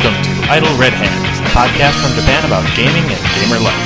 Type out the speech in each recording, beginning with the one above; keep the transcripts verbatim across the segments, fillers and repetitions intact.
Welcome to Idle Red Hands, a podcast from Japan about gaming and gamer life.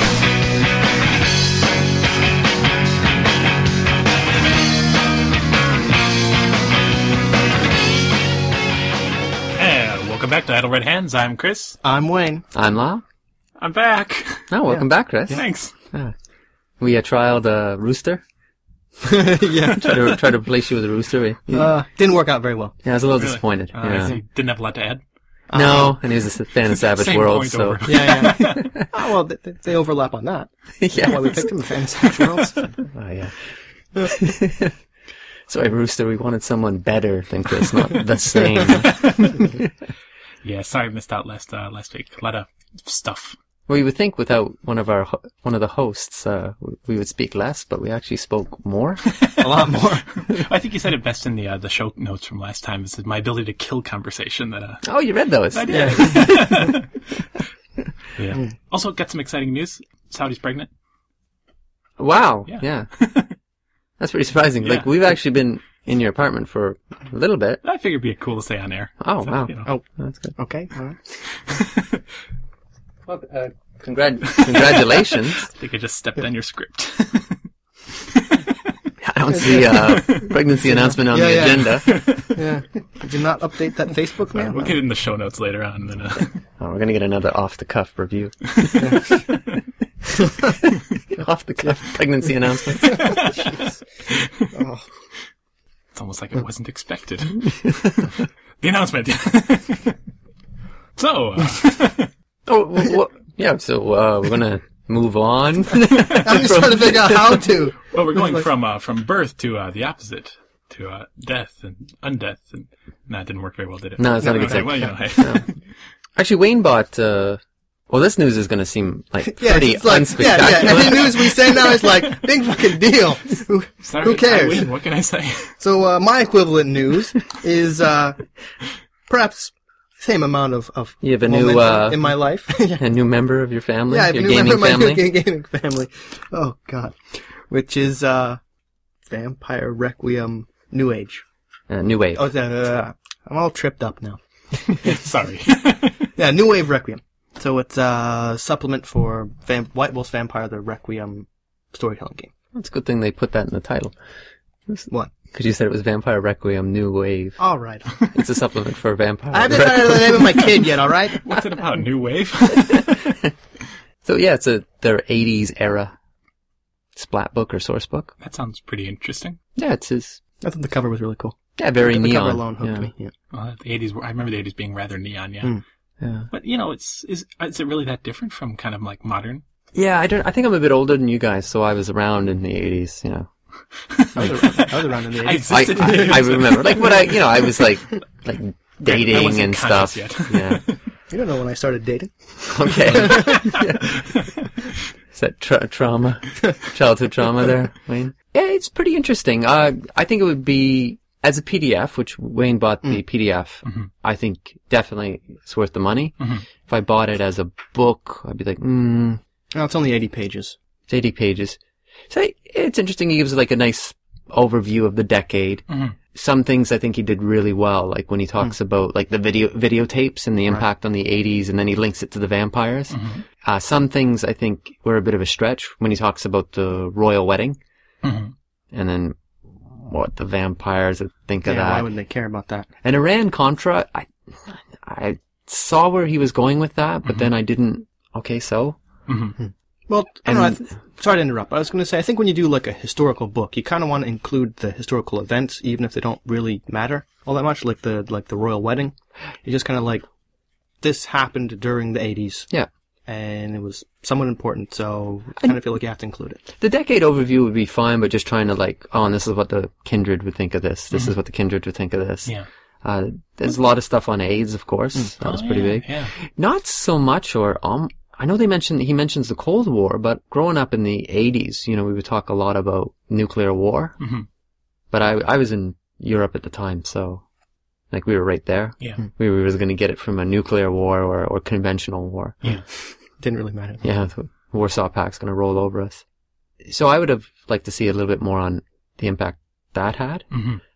And welcome back to Idle Red Hands. I'm Chris. I'm Wayne. I'm La. I'm back. Oh, welcome Yeah. back, Chris. Thanks. Yeah. We uh, trialed a rooster. yeah. Tried to, tried to replace you with a rooster. We, Uh, didn't work out very well. yeah, I was a little Really? disappointed. Uh, yeah. so you didn't have a lot to add? No, and he was a fan of Savage Same World, point so... over. Yeah, yeah. oh, well, they, they overlap on that. That's yeah. why we picked him, the Fantasy Worlds. Oh, yeah. Sorry, Rooster, we wanted someone better than Chris, not the same. Yeah, sorry I missed out last uh, last week. A lot of stuff. Well, you would think without one of our ho- one of the hosts, uh, we would speak less, but we actually spoke more. A lot more. I think you said it best in the uh, the show notes from last time. Is my ability to kill conversation. That uh, Oh, you read those? I did. Yeah. Also, got some exciting news. Saudi's pregnant. Wow. Yeah. Yeah. That's pretty surprising. Yeah. Like, we've actually been in your apartment for a little bit. I figured it'd be cool to say on air. Oh, So, wow. you know. Oh, That's good. okay. All right. Well, uh, congrat- congratulations. I think I just stepped on your script. I don't see a pregnancy announcement on Yeah, the yeah. agenda. Yeah. Did you not update that Facebook, man? We'll get it in the show notes later on. And then, uh, Oh, we're going to get another off-the-cuff review. Off-the-cuff pregnancy announcement. Oh. it's almost like it wasn't expected. The announcement. So, uh, Oh, w- w- yeah, so uh, we're going to move on. I'm just trying to figure out how to. well, we're going from uh, from birth to uh, the opposite, to uh, death and undeath, and no, it didn't work very well, did it? No, it's not a good Okay, thing. well, you know, hey. Actually, Wayne bought... Uh, well, this news is going to seem like Yeah, pretty it's like, unspectacular. yeah, yeah. Any news we say now is like, big fucking deal. Who, Sorry, who cares? I win. What can I say? So, uh, my equivalent news is, uh, perhaps same amount of, of You have a new, momentum uh, in my life. Yeah. A new member of your family? Yeah, I have a your new gaming member of my family? new ga- gaming family. Oh god, which is uh, Vampire Requiem New Age. Uh, new Wave. Oh, uh, I'm all tripped up now. Sorry. Yeah, New Wave Requiem. So it's a supplement for Vamp- White Wolf's Vampire the Requiem storytelling game. It's a good thing they put that in the title. What? Because you said it was Vampire Requiem New Wave. All right. It's a supplement for Vampire I haven't decided the name of my kid yet. All right. What's it about? New wave? So yeah, it's a their eighties era splat book or source book. That sounds pretty interesting. Yeah, it's his I thought the cover was really cool. yeah very the neon. cover alone hooked yeah. me. Yeah. Well, the eighties were, I remember the eighties being rather neon, yeah. Mm. Yeah. But, you know, it's, is, is it really that different from kind of like modern? Yeah, I don't. I think I'm a bit older than you guys, so I was around in the eighties. You know, I was, around, I was around in the I eighties. I, existed in the I, I remember like what I you know I was like like I dating wasn't and conscious stuff. yet. Yeah. You don't know when I started dating. Okay. Is that tra- trauma, childhood trauma there, Wayne? Yeah, it's pretty interesting. Uh, I think it would be, as a P D F, which Wayne bought the P D F, Mm-hmm. I think definitely it's worth the money. Mm-hmm. If I bought it as a book, I'd be like, mm, No, it's only eighty pages. it's eighty pages. So it's interesting. He gives like a nice overview of the decade. Mm-hmm. Some things I think he did really well, like when he talks about like the video videotapes and the impact on the eighties, and then he links it to the vampires. Mm-hmm. Uh, some things I think were a bit of a stretch when he talks about the royal wedding, Mm-hmm. and then what the vampires would think Yeah, of that. why would they care about that? And Iran Contra, I I saw where he was going with that, but Mm-hmm. then I didn't. Okay, so Well, I don't know, I And- th- sorry to interrupt, but I was going to say, I think when you do like a historical book, you kind of want to include the historical events, even if they don't really matter all that much, like the like the royal wedding. You just kind of like, this happened during the eighties, yeah. and it was somewhat important, so I kind of feel like you have to include it. The decade overview would be fine, but just trying to like, oh, and this is what the kindred would think of this. This is what the kindred would think of this. Yeah. Uh, there's a lot of stuff on AIDS, of course. That was Oh, pretty yeah, big. Yeah. Not so much, or um, I know they mentioned he mentions the Cold War, but growing up in the eighties, you know, we would talk a lot about nuclear war. Mm-hmm. But I I was in Europe at the time, so like we were right there. Yeah. We were going to get it from a nuclear war or or conventional war. Yeah. Didn't really matter. Yeah, the Warsaw Pact's going to roll over us. So I would have liked to see a little bit more on the impact that had. Mm-hmm.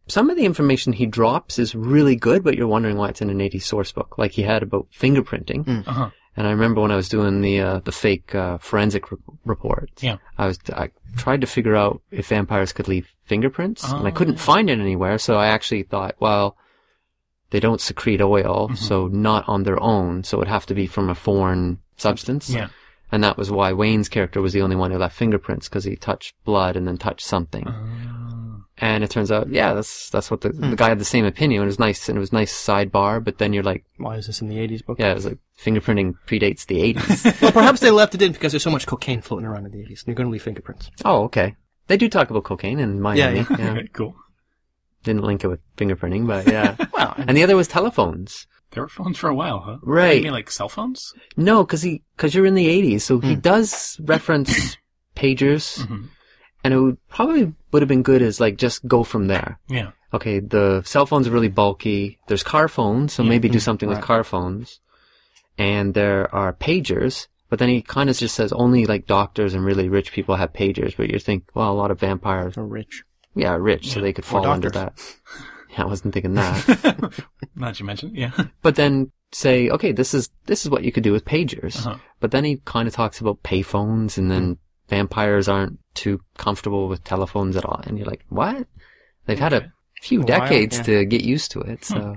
some of the information he drops is really good, but you're wondering why it's in an eighties source book. Like he had about fingerprinting. Mm. Uh-huh. And I remember when I was doing the uh, the fake uh, forensic re- report, Yeah. I was I tried to figure out if vampires could leave fingerprints, Oh, and I couldn't yeah. find it anywhere. So I actually thought, well, they don't secrete oil, Mm-hmm. so not on their own. So it would have to be from a foreign substance. Yeah. And that was why Wayne's character was the only one who left fingerprints, because he touched blood and then touched something. Uh, And it turns out, yeah, that's that's what the the guy had the same opinion. It was nice, and it was nice sidebar. But then you're like, Why is this in the eighties book? yeah, it was like fingerprinting predates the eighties. Well, perhaps they left it in because there's so much cocaine floating around in the eighties. And you're going to leave fingerprints. Oh, okay. They do talk about cocaine in Miami. Yeah, Yeah, okay, cool. Didn't link it with fingerprinting, but yeah. Well, And the other was telephones. There were phones for a while, huh? Right. You mean like cell phones? No, because he because you're in the eighties, so he does reference pagers, Mhm. and it would probably would have been good as like just go from there. Yeah. Okay, the cell phones are really bulky. There's car phones, so Yeah. maybe do something Right. with car phones. And there are pagers, but then he kind of just says only like doctors and really rich people have pagers. But you think, well, a lot of vampires, are rich. yeah, are rich, so Yeah. they could Or fall under doctors. that. Yeah, I wasn't thinking that. Now that you mentioned, yeah. But then say, okay, this is this is what you could do with pagers. Uh-huh. But then he kind of talks about payphones, and then vampires aren't too comfortable with telephones at all. And you're like, what? They've had a Okay. few A while, decades yeah. to get used to it. So,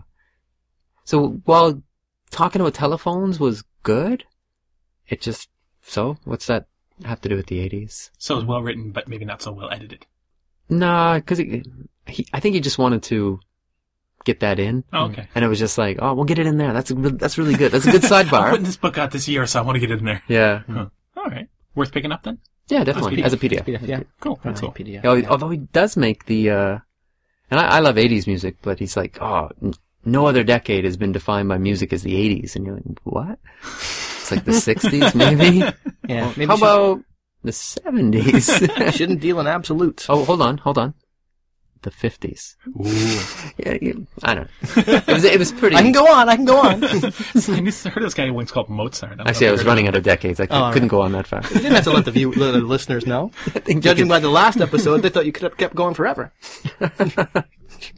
so while talking about telephones was good, it just so what's that have to do with the eighties? So it was well written, but maybe not so well edited. Nah, because he, I think he just wanted to get that in. Oh, okay. And it was just like, oh, we'll get it in there. That's a, that's really good. That's a good I'm sidebar. putting this book out this year, so I want to get it in there. Yeah. Huh. All right. Worth picking up then? Yeah, definitely. As a P D F. Yeah, yeah. Cool. That's That's cool. P D F. Yeah, yeah. although he does make the, uh, and I, I love eighties music, but he's like, oh, n- no other decade has been defined by music as the eighties. And you're like, what? It's like the sixties, maybe? Yeah, maybe How you about the seventies? should- shouldn't deal in absolutes. Oh, hold on, hold on. The fifties. Ooh. Yeah, yeah, I don't know. It was, it was pretty. I can go on. I can go on. I just heard this guy once called Mozart. I don't know Actually, if I you was heard running of out of decades. I Oh, all couldn't right. go on that far. You didn't have to let the, view, the listeners know. I think Judging you by the last episode, they thought you could have kept going forever. that.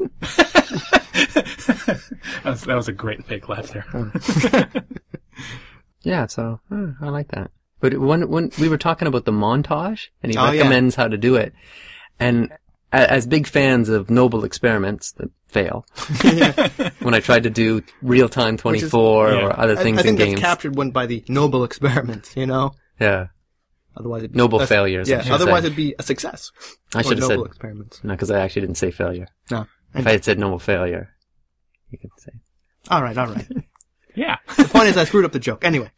was, that was a great fake laugh there. Yeah, so uh, I like that. But when when we were talking about the montage, and he Oh, yeah. recommends how to do it, and a- as big fans of noble experiments that fail, when I tried to do real time twenty-four yeah. or other I, things I think in that's games, captured one by the noble experiment, you know? yeah, Otherwise it'd be Noble that's- failures, I Yeah, should otherwise say. it'd be a success. I should Or have noble said experiments. no because I actually didn't say failure. No. If I had said noble failure, you could say. All right, all right. Yeah. The point is I screwed up the joke. Anyway.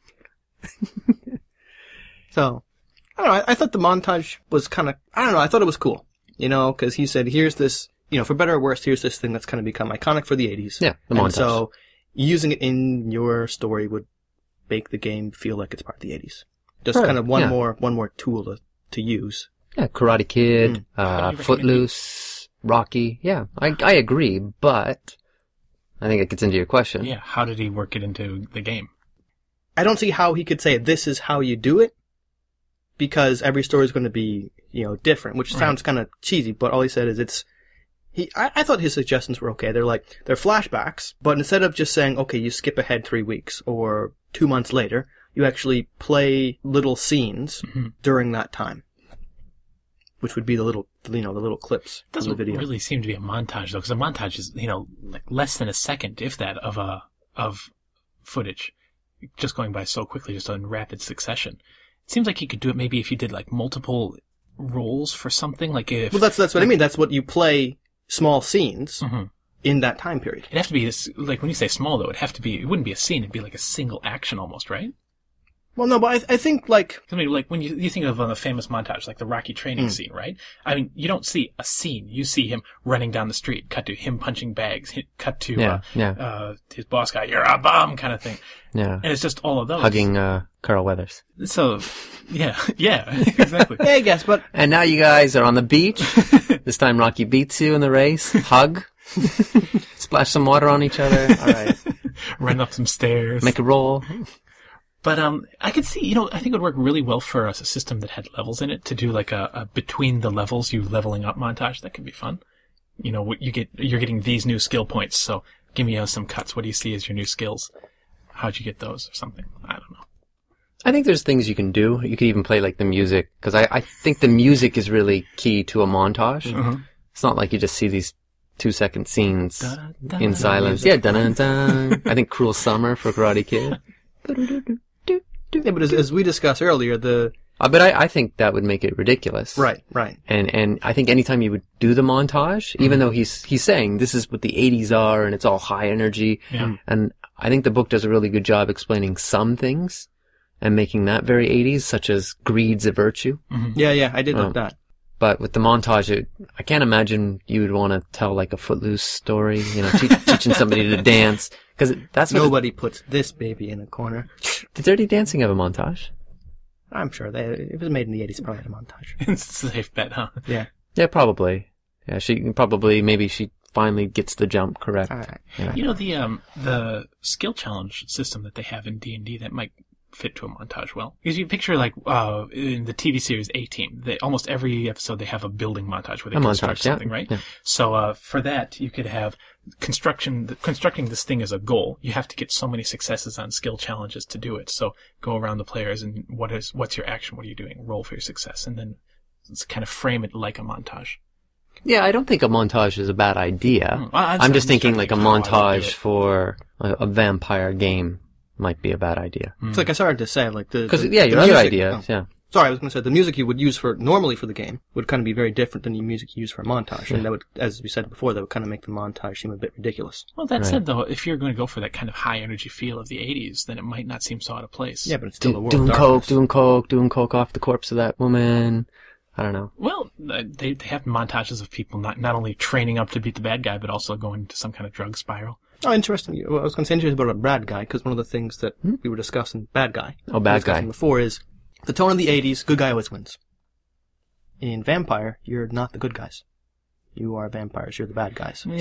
So, I don't know, I, I thought the montage was kind of, I don't know, I thought it was cool. You know, because he said, here's this, you know, for better or worse, here's this thing that's kind of become iconic for the eighties. Yeah, the and montage. so, using it in your story would make the game feel like it's part of the eighties. Just Right, kind of one yeah. more, one more tool to, to use. Yeah, Karate Kid, How uh, do you recommend Footloose, Rocky. Yeah, I I agree, but I think it gets into your question. Yeah. How did he work it into the game? I don't see how he could say this is how you do it, because every story is going to be, you know, different, which Right. sounds kind of cheesy, but all he said is it's, he, I, I thought his suggestions were okay. They're like, they're flashbacks, but instead of just saying, okay, you skip ahead three weeks or two months later, you actually play little scenes Mhm. during that time. Which would be the little, you know, the little clips It from the doesn't video. really seem to be a montage though, because a montage is, you know, like less than a second, if that, of a of footage, just going by so quickly, just in rapid succession. It seems like you could do it maybe if you did like multiple rolls for something, like if Well, that's, that's what I mean. That's what you play small scenes Mhm. in that time period. It'd have to be this, like when you say small though, it'd have to be. It wouldn't be a scene. It'd be like a single action almost, right? Well, no, but I, I think like, I mean, like when you you think of a famous montage, like the Rocky training Mm. scene, right? I mean, you don't see a scene. You see him running down the street, cut to him punching bags, hit, cut to Yeah, uh, yeah. uh, his boss guy, "You're a bum," kind of thing, Yeah. and it's just all of those Hugging uh, Carl Weathers. So, yeah, yeah, exactly. yeah, I guess, but And now you guys are on the beach. This time Rocky beats you in the race. Hug. Splash some water on each other. All right. Run up some stairs. Make a roll. But um, I could see, you know, I think it would work really well for us, a system that had levels in it to do like a, a between the levels you leveling up montage. That could be fun. you know, what you get, you're getting these new skill points. So give me uh, some cuts. What do you see as your new skills? How'd you get those or something? I don't know. I think there's things you can do. You could even play like the music, because I, I think the music is really key to a montage. Mm-hmm. It's not like you just see these two second scenes Dun, dun, in dun, silence. music. Yeah, dun dun dun. I think Cruel Summer for Karate Kid. Yeah, but as, as we discussed earlier, the Uh, but I, I think that would make it ridiculous. right, right. And and I think anytime you would do the montage, even though he's he's saying this is what the eighties are and it's all high energy, Yeah. and I think the book does a really good job explaining some things and making that very eighties, such as greed's a virtue. Yeah, yeah, I did Oh. like that. But with the montage, it, I can't imagine you would want to tell like a Footloose story, you know, te- teaching somebody to dance, because that's what Nobody puts this baby in a corner. did Dirty Dancing have a montage? I'm sure they, it was made in the eighties, probably had a montage. It's a safe bet, huh? Yeah. Yeah, probably. Yeah, she probably maybe she finally gets the jump correct. All right. Yeah. You know, the um the skill challenge system that they have in D and D that might fit to a montage well. Because you picture like uh in the T V series A-Team, they almost every episode they have a building montage where they A construct montage, yeah. something, right? Yeah. So uh for that you could have construction the, constructing this thing as a goal. You have to get so many successes on skill challenges to do it. So go around the players and what is what's your action? What are you doing? Roll for your success, and then let's kind of frame it like a montage. Yeah, I don't think a montage is a bad idea. Hmm. Well, I'm just thinking trying like to a think how I would do montage it. for a, a vampire game might be a bad idea. It's like I started to say, like the Because the- yeah, the your other music- idea, oh, yeah. sorry, I was going to say the music you would use for normally for the game would kind of be very different than the music you use for a montage, and that would, as we said before, that would kind of make the montage seem a bit ridiculous. Well, that Right. said, though, if you're going to go for that kind of high energy feel of the eighties, then it might not seem so out of place. Yeah, but it's still a Do, world doing of coke, darkness. doing coke, doing coke off the corpse of that woman. I don't know. Well, uh, they they have montages of people not not only training up to beat the bad guy, but also going to some kind of drug spiral. Oh, interesting. Well, I was going to say interesting about a bad guy, because one of the things that we were discussing, bad guy, Oh, bad we were discussing guy. before is the tone of the eighties, good guy always wins. In Vampire, you're not the good guys. You are vampires, you're the bad guys. So,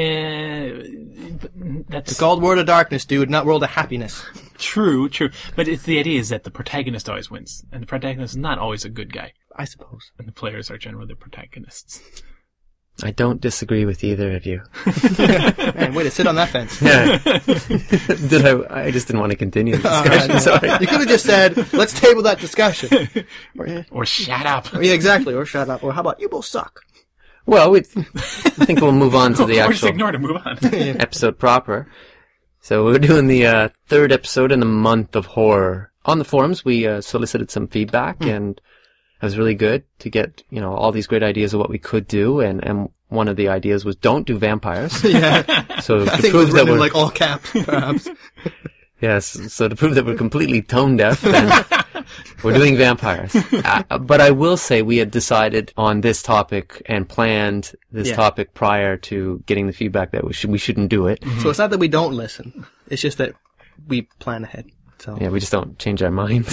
Eh, but that's it's called World of Darkness, dude, not World of Happiness. true, true. But it's the idea is that the protagonist always wins, and the protagonist is not always a good guy, I suppose. and the players are generally the protagonists. I don't disagree with either of you. Man, way to sit on that fence. Yeah. Did I? I just didn't want to continue the discussion. Sorry. You could have just said, let's table that discussion. Or, yeah, Or shut up. or, yeah, exactly. Or shut up. Or how about, you both suck. Well, we, I think we'll move on to the or just actual ignore it and move on. episode proper. So we're doing the uh, third episode in the month of horror. On the forums, we uh, solicited some feedback, and it was really good to get, you know, all these great ideas of what we could do. And, and one of the ideas was don't do vampires. Yeah. So I to think it was prove that written in we're like all caps, perhaps. yes, so to prove that we're completely tone deaf, then we're doing vampires. Uh, but I will say we had decided on this topic and planned this Yeah. topic prior to getting the feedback that we should we shouldn't do it. So it's not that we don't listen. It's just that we plan ahead. So Yeah, we just don't change our minds.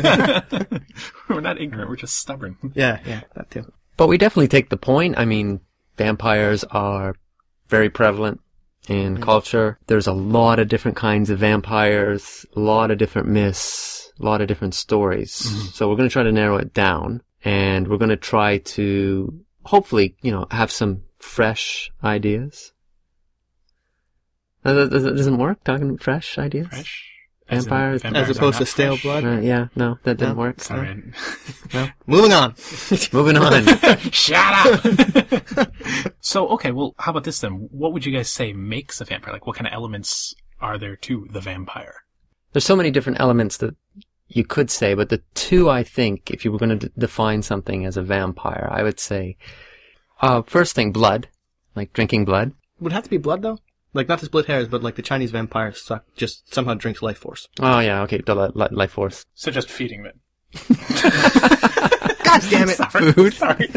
We're not ignorant, we're just stubborn. yeah, yeah, that too. But we definitely take the point. I mean, vampires are very prevalent in culture. There's a lot of different kinds of vampires, a lot of different myths, a lot of different stories. So we're going to try to narrow it down, and we're going to try to hopefully, you know, have some fresh ideas. Uh, That that- that doesn't work, talking fresh ideas? Fresh? Vampires. As, in, As vampires opposed are to not stale fresh. blood. Uh, yeah, no, that didn't No. work. Sorry. No. Moving on. Moving on. Shut up! So, okay, well, how about this then? What would you guys say makes a vampire? Like, what kind of elements are there to the vampire? There's so many different elements that you could say, but the two I think, if you were going to d- define something as a vampire, I would say, uh, first thing, blood. Like drinking blood. Would it have to be blood, though? Like, not to split hairs, but like the Chinese vampire suck, just somehow drinks life force. Oh yeah, okay, the li- li- life force. So just feeding them. God damn it! Sorry. Food. Sorry.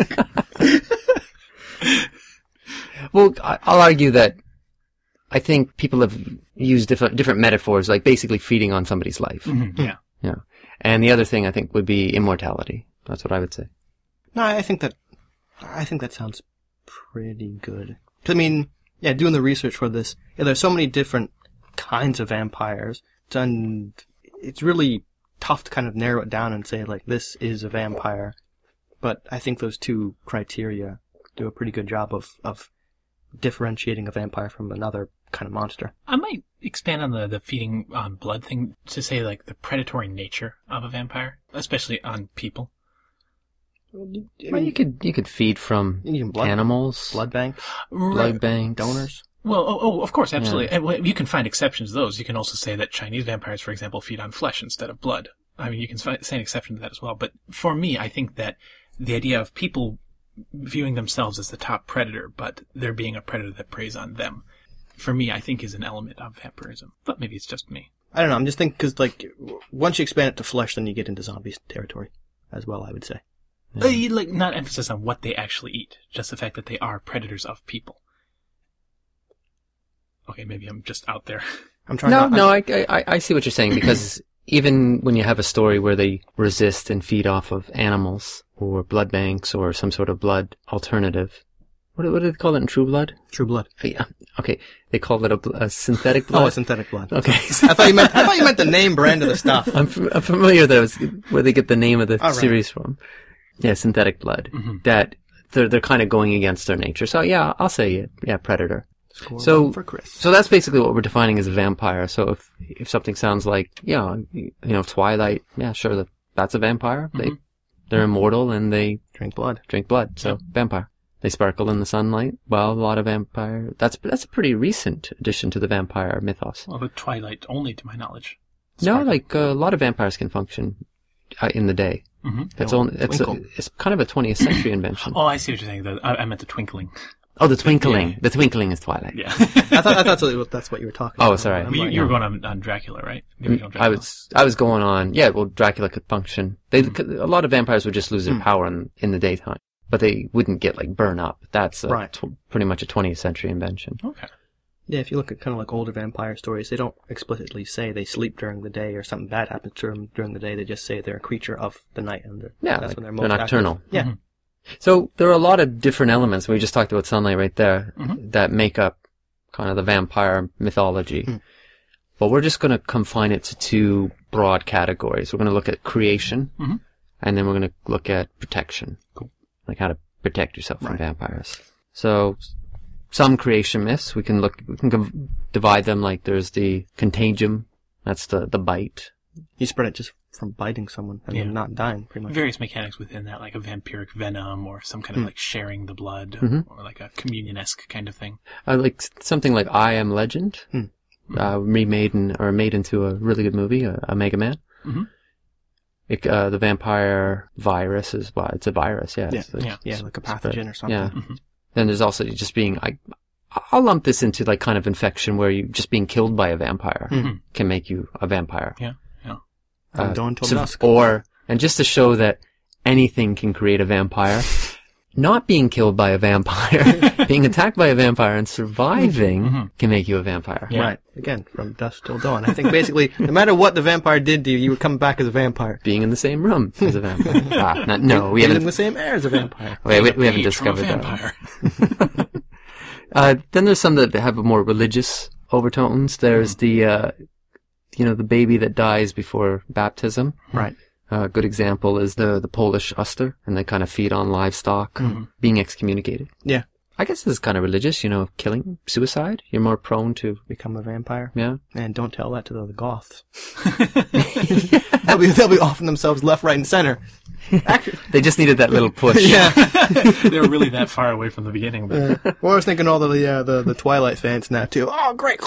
Well, I- I'll argue that I think people have used different different metaphors, like basically feeding on somebody's life. Mhm, yeah. Yeah. And the other thing I think would be immortality. That's what I would say. No, I think that, I think that sounds pretty good. I mean, yeah, doing the research for this, yeah, there's so many different kinds of vampires, and it's really tough to kind of narrow it down and say, like, this is a vampire. But I think those two criteria do a pretty good job of, of differentiating a vampire from another kind of monster. I might expand on the, the feeding on blood thing to say, like, the predatory nature of a vampire, especially on people. Well, you, I Well, mean, you could you could feed from you can blood, animals, blood banks, blood banks, donors. Well, oh, oh, of course, absolutely. And well, you can find exceptions to those. You can also say that Chinese vampires, for example, feed on flesh instead of blood. I mean, you can find, say an exception to that as well. But for me, I think that the idea of people viewing themselves as the top predator, but there being a predator that preys on them, for me, I think is an element of vampirism. But maybe it's just me. I don't know. I'm just thinking because, like, once you expand it to flesh, then you get into zombie territory as well, I would say. Yeah. Uh, you, like, not emphasis on what they actually eat, just the fact that they are predators of people. Okay, maybe I'm just out there. I'm trying. No, not, no, I'm, I, I I see what you're saying because even when you have a story where they resist and feed off of animals or blood banks or some sort of blood alternative, what do, what do they call it in True Blood? True Blood. Oh, yeah, okay, they call it a, bl- a synthetic blood. Oh, a synthetic blood. Okay, I thought you meant. I thought you meant the name brand of the stuff. I'm, f- I'm familiar that it was where they get the name of the All right. series from. Yeah, synthetic blood. Mm-hmm. That they're they're kind of going against their nature. So yeah, I'll say it. Yeah, predator. Score So- one for Chris. So that's basically what we're defining as a vampire. So if if something sounds like, yeah, you know, Twilight, yeah, sure, that, that's a vampire. They, Mhm. they're immortal and they Drink blood. drink blood. So vampire. They sparkle in the sunlight. Well, a lot of vampire. That's that's a pretty recent addition to the vampire mythos. Well, the Twilight only, to my knowledge. No, Sparkle. like uh, a lot of vampires can function uh, in the day. Mm-hmm. It's Oh, only it's a, twinkle. it's kind of a twentieth century invention. Oh, I see what you're saying. The, I, I meant the twinkling. Oh, the twinkling. Yeah. The twinkling is Twilight. Yeah. I thought I thought that's what, that's what you were talking Oh, about. sorry. I'm you, like, you were no. going on, on Dracula, right? The original I Dracula. was I was going on. Yeah, well, Dracula could function. They Mm. a lot of vampires would just lose their Mm. power in, in the daytime, but they wouldn't get like burn up. That's a, Right. tw- pretty much a twentieth century invention. Okay. Yeah, if you look at kind of like older vampire stories, they don't explicitly say they sleep during the day or something bad happens to them during the day. They just say they're a creature of the night, and they're, Yeah, that's like when they're they're most nocturnal. active. Yeah, Mhm. So there are a lot of different elements. We just talked about sunlight right there Mhm. that make up kind of the vampire mythology. Mm. But we're just going to confine it to two broad categories. We're going to look at creation, Mhm. and then we're going to look at protection. Cool. Like how to protect yourself from Right. vampires. So some creation myths, we can look, we can com- divide them like there's the contagium. That's the, the bite. you spread it just from biting someone and Yeah. then not dying, pretty much. Various mechanics within that, like a vampiric venom or some kind of Hmm. like sharing the blood Mhm. or like a communion-esque kind of thing. I like s- something like I Am Legend, Hmm. uh, remade in, or made into a really good movie, a, a Mega Man. Mhm. It, uh, the vampire virus is, well, it's a virus, yeah. Yeah, It's like- yeah. Yeah, like a spread. pathogen or something. Yeah. Mhm. Then there's also just being, I, I'll lump this into like kind of infection where you just being killed by a vampire Mhm. can make you a vampire. Yeah, yeah. From dawn till so- dusk. Or, and just to show that anything can create a vampire, not being killed by a vampire, being attacked by a vampire and surviving Mhm. can make you a vampire. Yeah. Right. Again, from dusk till dawn. I think basically, no matter what the vampire did to you, you would come back as a vampire. Being in the same room as a vampire. ah, not, no, we Breathing haven't, the same air as a vampire. wait, we, we Being haven't a page from a discovered that. vampire. Uh, then there's some that have more religious overtones. There's the, uh, you know, the baby that dies before baptism. Right. Uh, a good example is the, the Polish Uster, and they kind of feed on livestock, Mhm. being excommunicated. Yeah. I guess this is kind of religious, you know, killing, suicide. You're more prone to, Become a vampire. yeah. And don't tell that to the, the Goths. they'll, be, they'll be offing themselves left, right, and center. Actually, They just needed that little push. yeah. They were really that far away from the beginning. But Uh, well, I was thinking all the uh, the the Twilight fans now too. Oh, great!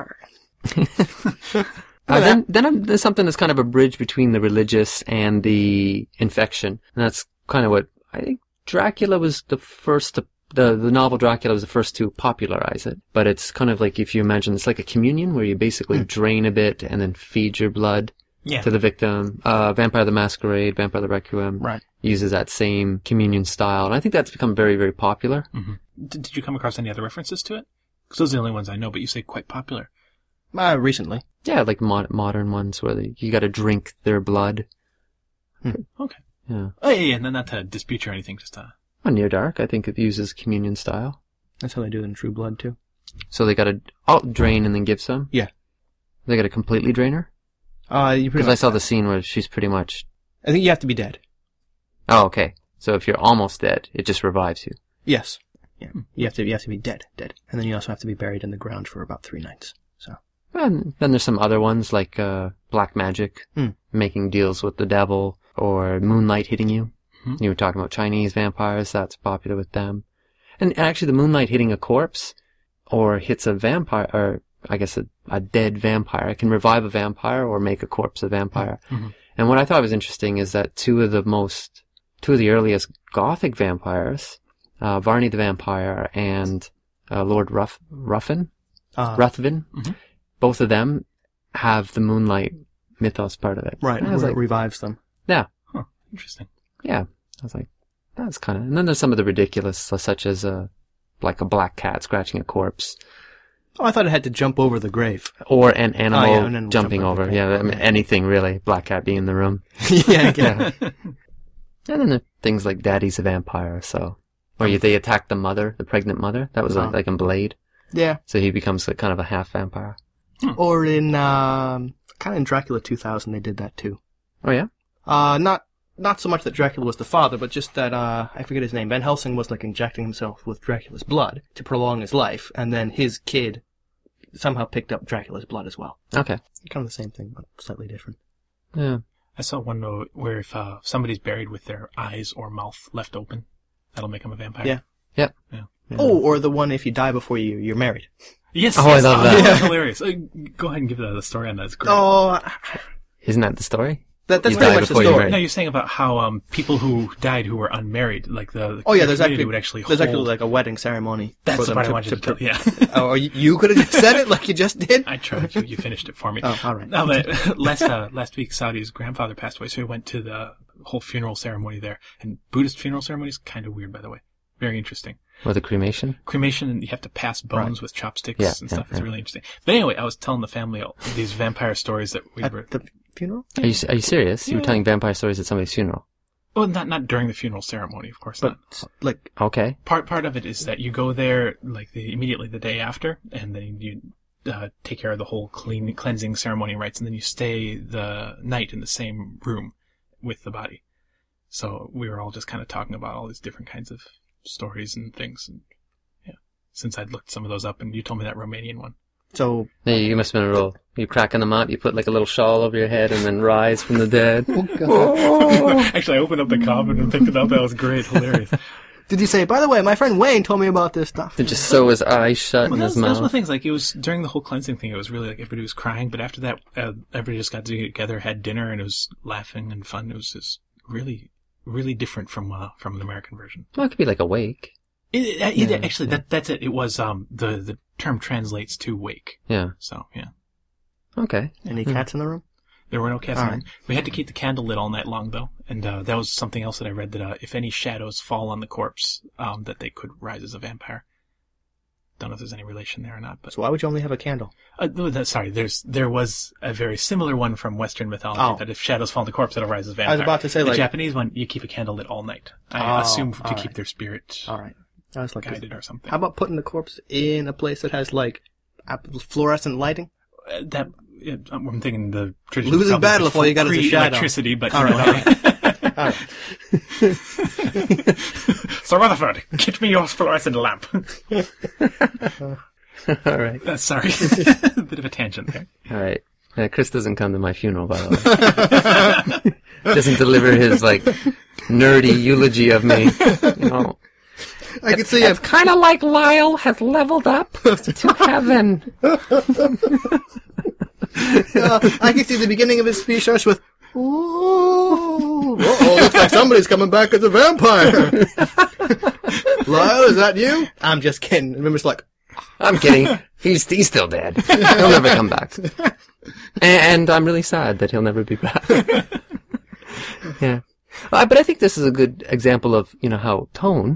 Uh, then, then um, there's something that's kind of a bridge between the religious and the infection, and that's kind of what I think Dracula was the first to, the the novel Dracula was the first to popularize it. But it's kind of like, if you imagine, it's like a communion where you basically drain a bit and then feed your blood yeah. to the victim. Uh, Vampire the Masquerade, Vampire the Requiem Right. uses that same communion style, and I think that's become very, very popular. Mhm. Did, did you come across any other references to it? Because those are the only ones I know, but you say quite popular. Uh, recently. Yeah, like mod- modern ones where they, you got to drink their blood. Okay. Yeah. Oh, yeah, yeah, and then not to dispute you or anything, just uh, On Near Dark, I think it uses communion style. That's how they do it in True Blood too. So they got to oh, drain and then give some? Yeah. They got to completely drain her? Uh, you pretty Because I much, saw the scene where she's pretty much... I think you have to be dead. Oh, okay. So if you're almost dead, it just revives you. Yes. Yeah. You have to, you have to be dead, dead. And then you also have to be buried in the ground for about three nights. So. And then there's some other ones like uh, black magic, Mm. making deals with the devil, or moonlight hitting you. Mhm. You were talking about Chinese vampires, that's popular with them. And actually the moonlight hitting a corpse, or hits a vampire, or I guess a, a dead vampire. It can revive a vampire or make a corpse a vampire. Mm-hmm. And what I thought was interesting is that two of the most, two of the earliest Gothic vampires, uh, Varney the Vampire and uh, Lord Ruff, Ruffin, Uh, Ruthven, Mhm. both of them have the moonlight mythos part of it. right. And I was Where like, it revives them. yeah, Huh. Interesting. yeah. I was like, that's kind of, and then there's some of the ridiculous, such as a, like a black cat scratching a corpse, Oh, I thought it had to jump over the grave. or an animal Oh, yeah, and then jumping jump over over. the Yeah, grave. I mean, anything really. Black cat being in the room. yeah, yeah. And then there are things like Daddy's a vampire, so, or you, they attack the mother, the pregnant mother. That was Oh. like, like in Blade. Yeah. So he becomes like kind of a half vampire. Or in, um, kind of in Dracula two thousand, they did that too. Oh yeah? Uh, not, not so much that Dracula was the father, but just that, uh, I forget his name. Van Helsing was like injecting himself with Dracula's blood to prolong his life, and then his kid somehow picked up Dracula's blood as well. Okay. Kind of the same thing, but slightly different. Yeah. I saw one note where if uh, somebody's buried with their eyes or mouth left open, that'll make them a vampire. Yeah. Yep. Yeah. Oh, or the one if you die before you, you're married. Yes. Oh, I yes. love that. That's hilarious. Uh, Go ahead and give the, the story on that. It's great. Oh, Isn't that the story? that, that's You pretty die much the before you're story. married. No, you're saying about how um people who died who were unmarried, like the, the Oh yeah, the there's community actually, would actually there's hold. actually like a wedding ceremony. That's for the them part I to- wanted you to to- tell. Yeah. Oh, you- you could have just said it like you just did. I tried. You, you finished it for me. Oh, all right. Now, but last uh, last week, Saudi's grandfather passed away, so we went to the whole funeral ceremony there. And Buddhist funeral ceremony is kind of weird, by the way. Very interesting. Or the cremation? Cremation, and you have to pass bones Right. with chopsticks Yeah, and yeah, stuff. It's yeah. really interesting. But anyway, I was telling the family all these vampire stories that we At were. the funeral? Are you are you serious? You were Yeah. telling vampire stories at somebody's funeral? Well, not not during the funeral ceremony, of course But, not. like, Okay. Part part of it is that you go there like the immediately the day after, and then you uh, take care of the whole clean cleansing ceremony rites, and then you stay the night in the same room with the body. So we were all just kind of talking about all these different kinds of stories and things. And yeah, since I'd looked some of those up, and you told me that Romanian one. so, Yeah, you must have been a real, you cracking them up, you put like a little shawl over your head and then rise from the dead. Actually, I opened up the coffin and picked it up. That was great, hilarious. did you say, by the way, my friend Wayne told me about this stuff? To just sew his eyes shut Well, in that his was, that was one of mouth. the things. Like, it was during the whole cleansing thing, it was really like everybody was crying. But after that, uh, everybody just got together, had dinner, and it was laughing and fun. It was just really, really different from uh, from the American version. Well, it could be like a wake. It, it, it, Yeah, actually, that that's it. It was um the the term translates to wake. Yeah. So yeah, Okay. Any Hmm. cats in the room? there were no cats. All in right. there. We had to keep the candle lit all night long, though, and uh, that was something else that I read that uh, if any shadows fall on the corpse, um, that they could rise as a vampire. Don't know if there's any relation there or not, but. So why would you only have a candle? Uh, no, that, sorry, there's there was a very similar one from Western mythology Oh. that if shadows fall on the corpse, it'll rise as a vampire. I was about to say, the like- Japanese one, you keep a candle lit all night. I Oh, assume to all keep right. their spirit All right. I was like, guided or something. how about putting the corpse in a place that has, like, ap- fluorescent lighting? Uh, that uh, I'm thinking the tradition Losing battle if all you got is a shadow. electricity, but All you right, know, all right. Sir Rutherford, get me your fluorescent lamp. All right. Uh, sorry, a bit of a tangent there. All right. Uh, Chris doesn't come to my funeral, by the way. Doesn't deliver his, like, nerdy eulogy of me. You know, I can see it's kind of like Lyle has leveled up to heaven. uh, I can see the beginning of his speech starts with, "Ooh, uh-oh, looks like somebody's coming back as a vampire." Lyle, is that you? I'm just kidding. And it's like, I'm kidding. He's he's still dead. He'll never come back. And, and I'm really sad that he'll never be back. Yeah. Uh, but I think this is a good example of, you know, how tone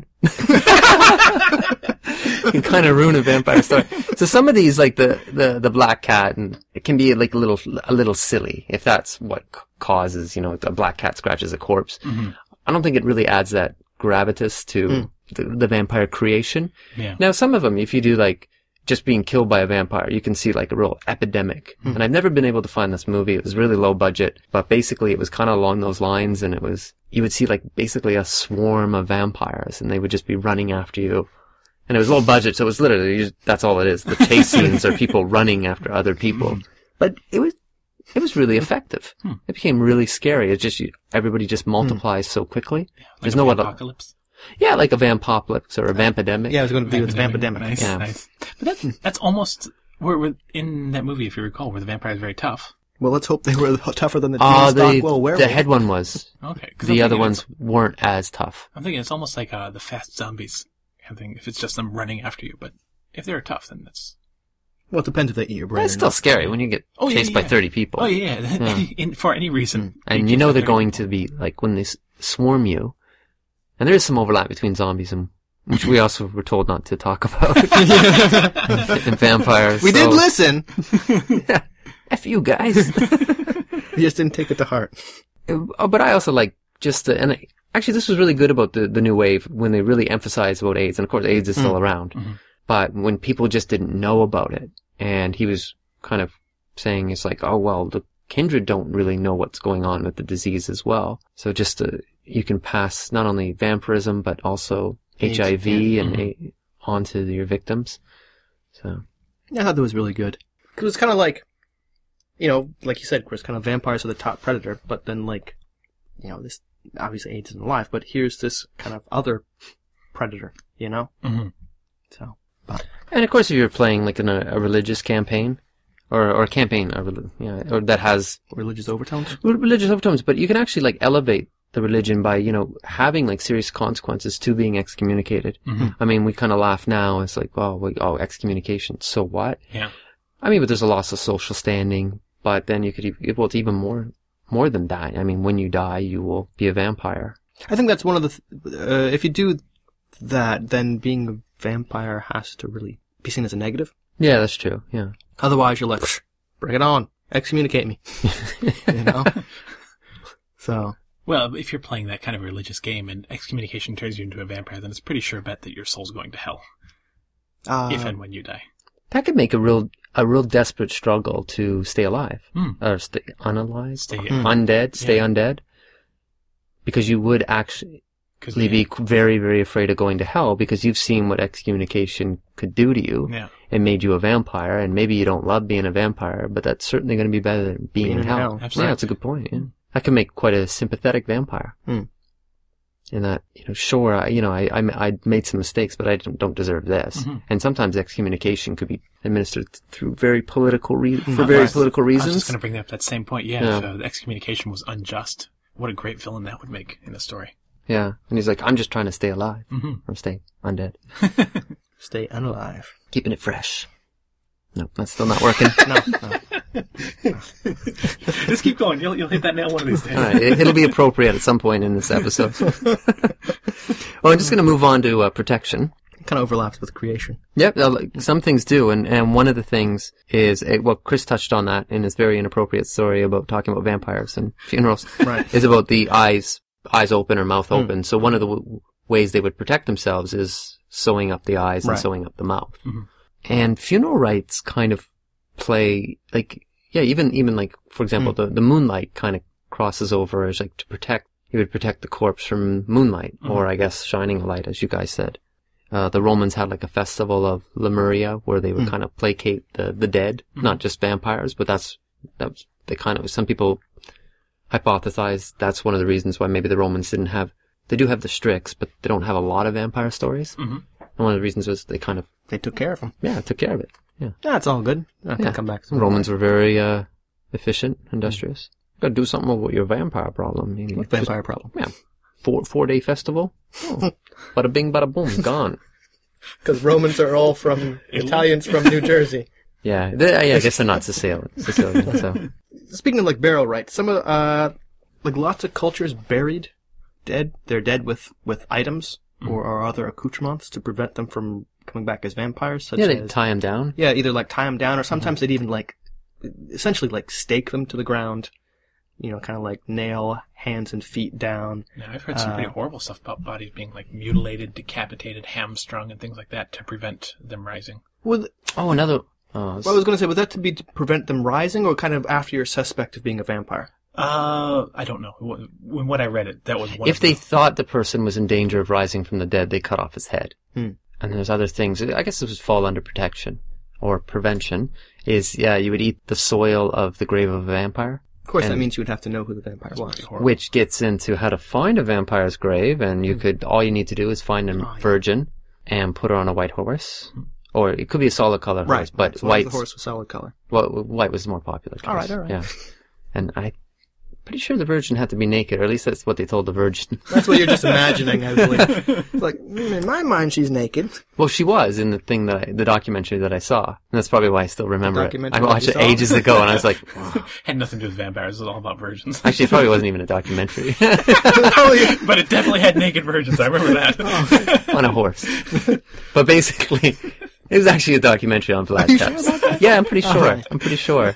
can kind of ruin a vampire story. So some of these, like the, the, the black cat, and it can be like a little, a little silly if that's what c- causes, you know, a black cat scratches a corpse. Mm-hmm. I don't think it really adds that gravitas to Mm. the, the vampire creation. Yeah. Now, some of them, if you do like just being killed by a vampire, you can see like a real epidemic. And I've never been able to find this movie. It was really low budget, but basically it was kind of along those lines, and it was, you would see like basically a swarm of vampires, and they would just be running after you And it was low budget, so it was literally, just, that's all it is. The chase scenes are people running after other people. But it was, it was really effective. Hmm. It became really scary. It's just, you, everybody just multiplies so quickly. Yeah, like There's a no other, apocalypse. yeah, like a vampocalypse or a vampidemic. Yeah, I was going to be with Vampidemic. Nice, Yeah. nice. But that, that's almost where, where in that movie, if you recall, where the vampire is very tough. Well, let's hope they were tougher than the Oh, Stockwell the, werewolf. the head one was. Okay. 'Cause The I'm other thinking ones it's- weren't as tough. I'm thinking it's almost like uh, the fast zombies kind of thing. If it's just them running after you, but if they're tough, then that's. Well, it depends if they eat your brain. But it's or still not. scary when you get Oh, yeah, chased by yeah. thirty people. Oh yeah, Yeah. in, for any reason. And Being you know chased by they're thirty going people. to be, like, when they s- swarm you, and there is some overlap between zombies and, which we also were told not to talk about, and vampires. We so- did listen. Yeah. F you guys. We just didn't take it to heart. Uh, But I also like just, the, and I, actually this was really good about the, the new wave when they really emphasized about AIDS, and of course AIDS is still Mm. around, Mhm. but when people just didn't know about it, and he was kind of saying it's like, oh well, the kindred don't really know what's going on with the disease as well. So just uh, you can pass not only vampirism but also AIDS, H I V yeah. and Mhm. a- onto your victims. So Yeah, I thought that was really good. Because it's kind of like, you know, like you said, Chris, kind of vampires are the top predator, but then like, you know, this, obviously AIDS isn't alive, but here's this kind of other predator, you know? Mhm. So, and of course if you're playing like in a, a religious campaign or or a campaign or, yeah, or that has religious overtones? religious overtones, but you can actually like elevate the religion by, you know, having like serious consequences to being excommunicated. Mhm. I mean, we kind of laugh now. It's like, oh, we, oh, excommunication. So what? Yeah. I mean, but there's a loss of social standing, but then you could, e- well, it's even more, more than that. I mean, when you die, you will be a vampire. I think that's one of the, th- uh, if you do that, then being a vampire has to really be seen as a negative. Yeah, that's true. Yeah. Otherwise, you're like, "Psh, bring it on, excommunicate me. You know? So, Well, if you're playing that kind of religious game and excommunication turns you into a vampire, then it's a pretty sure bet that your soul's going to hell uh, if and when you die. That could make a real, a real desperate struggle to stay alive. Hmm. Or stay unalive. Stay Hmm. Undead, stay Yeah. undead. Because you would actually Cause, be very, very afraid of going to hell because you've seen what excommunication could do to you. yeah. It made you a vampire, and maybe you don't love being a vampire, but that's certainly going to be better than being, in hell. Absolutely. Yeah, that's a good point. Yeah. That can make quite a sympathetic vampire. Hmm. In that, you know, sure, I, you know, I, I, I made some mistakes, but I don't, don't deserve this. Mhm. And sometimes excommunication could be administered through very political re- for Mhm. very Right. political I was reasons. just going to bring up that same point. Yeah, Yeah. if uh, the excommunication was unjust, what a great villain that would make in the story. Yeah, and he's like, I'm just trying to stay alive hmm or stay undead, stay unalive. keeping it fresh. No, that's still not working. No, no. Just keep going. You'll, you'll hit that nail one of these days. All right, it, it'll be appropriate at some point in this episode. Well, I'm just going to move on to uh, protection. Kind of overlaps with creation. Yep, uh, like, some things do, and, and one of the things is, uh, well, Chris touched on that in his very inappropriate story about talking about vampires and funerals, Right. is about the eyes, eyes open or mouth Hmm. open. So one of the w- ways they would protect themselves is sewing up the eyes and Right. sewing up the mouth. Mhm. And funeral rites kind of play, like, yeah, even, even like, for example, the, the moonlight kind of crosses over as like to protect, you would protect the corpse from moonlight, Mhm. or I guess shining a light, as you guys said. Uh, the Romans had like a festival of Lemuria where they would Mm. kind of placate the, the dead, Mhm. not just vampires, but that's, that was, they kind of, some people hypothesize that's one of the reasons why maybe the Romans didn't have, they do have the Strix, but they don't have a lot of vampire stories. Mhm. And one of the reasons was they kind of, They took care of him. yeah, took care of it. Yeah. Yeah, it's all good. I can Yeah. come back. The Romans were very, uh, efficient, industrious. Gotta do something about your vampire problem. Maybe What just vampire problem? four, four day festival. Oh, bada bing, bada boom, gone. Because Romans are all from Italians from New Jersey. Yeah, they, yeah, I guess they're not Sicilian. Sicilian so. Speaking of like burial rites, some of uh, like lots of cultures buried dead. They're dead with with items or, or other accoutrements to prevent them from coming back as vampires. Such Yeah, they as tie him down. yeah, either like tie them down or sometimes they'd even like essentially like stake them to the ground. You know, kind of like nail hands and feet down. Now, I've heard some Uh, pretty horrible stuff about bodies being like mutilated, decapitated, hamstrung, and things like that to prevent them rising. Would Oh, another. Oh, well, I was going to say, would that to be to prevent them rising, or kind of after you're suspect of being a vampire? Uh, I don't know. When when I read it, that was one. if of they the, thought the person was in danger of rising from the dead, they cut off his head. Hmm. and there's other things. I guess this would fall under protection or prevention. Is yeah, you would eat the soil of the grave of a vampire. Of course, And- that means you would have to know who the vampire That's was. pretty horrible. Which gets into how to find a vampire's grave, and you could all you need to do is find a Oh, yeah. virgin and put her on a white horse, or it could be a solid color horse, Right, but as long as white the horse was solid color. well, white was the more popular. All right, choice. all right. Yeah, and I. Pretty sure the virgin had to be naked, or at least that's what they told the virgin. That's what you're just imagining, I believe. It's like, mm, in my mind, she's naked. Well, she was in the thing that I, the documentary that I saw, and that's probably why I still remember it. documentary I that watched you it saw? ages ago, and I was like, wow. Had nothing to do with vampires. It was all about virgins. Actually, it probably wasn't even a documentary But it definitely had naked virgins. I remember that. on a horse. But basically, it was actually a documentary on Vlad you Tepes. sure about that? Yeah, I'm pretty sure. Alright. I'm pretty sure.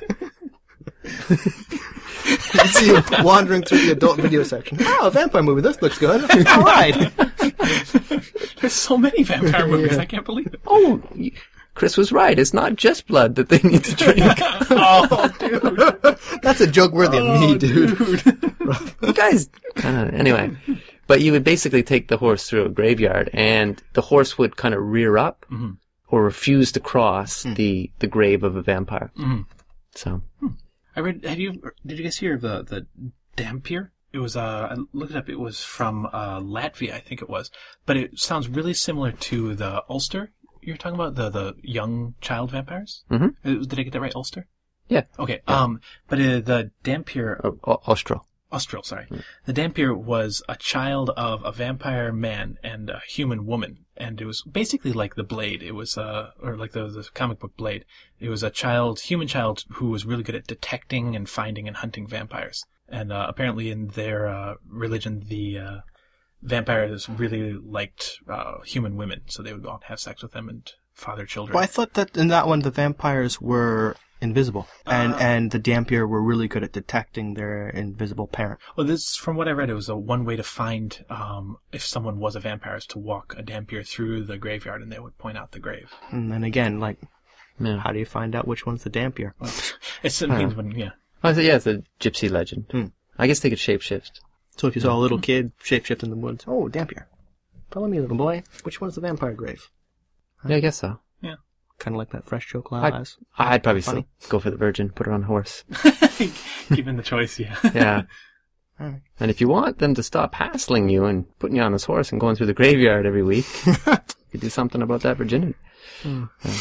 You see you wandering through the adult video section. Oh, a vampire movie. This looks good. All right. There's so many vampire movies. I can't believe it. Oh, y- Chris was right. It's not just blood that they need to drink. Oh, dude. That's a joke worthy of me, dude. You guys, uh, anyway. But you would basically take the horse through a graveyard, and the horse would kind of rear up Mhm. or refuse to cross the, the grave of a vampire. Mhm. So, I read. Have you? Did you guys hear of the the Dampier? It was. Uh, I looked it up. It was from uh, Latvia, I think it was. But it sounds really similar to the Ulster you're talking about. The the young child vampires. Mhm. Uh, Did I get that right? Ulster. yeah. Okay. Um. But uh, the Dampier. Uh, Au- Austral. Austral, sorry. The Dampier was a child of a vampire man and a human woman. And it was basically like the Blade. It was, uh, or like the, the comic book Blade. It was a child, human child who was really good at detecting and finding and hunting vampires. And, uh, apparently in their, uh, religion, the, uh, vampires really liked, uh, human women. So they would go out and have sex with them and father children. Well, I thought that in that one, the vampires were invisible. And, Uh. and the Dampier were really good at detecting their invisible parent. Well, this, from what I read, it was a one way to find, um, if someone was a vampire is to walk a Dampier through the graveyard and they would point out the grave. And then again, like, Yeah. how do you find out which one's the Dampier? It's, it means when, yeah. Oh, so yeah, it's a gypsy legend. Hmm. I guess they could shapeshift. So if you saw a little kid shapeshift in the woods, oh, Dampier. Follow me, little boy. Which one's the vampire grave? Yeah, I guess so. Kind of like that fresh Joe I'd, Claus. I'd probably Funny. still go for the virgin, put her on a horse. Given the choice, yeah. Yeah. Alright. And if you want them to stop hassling you and putting you on this horse and going through the graveyard every week, you could do something about that virginity. Hmm. Yeah.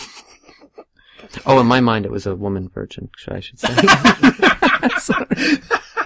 Oh, in my mind, it was a woman virgin, I should say. Sorry.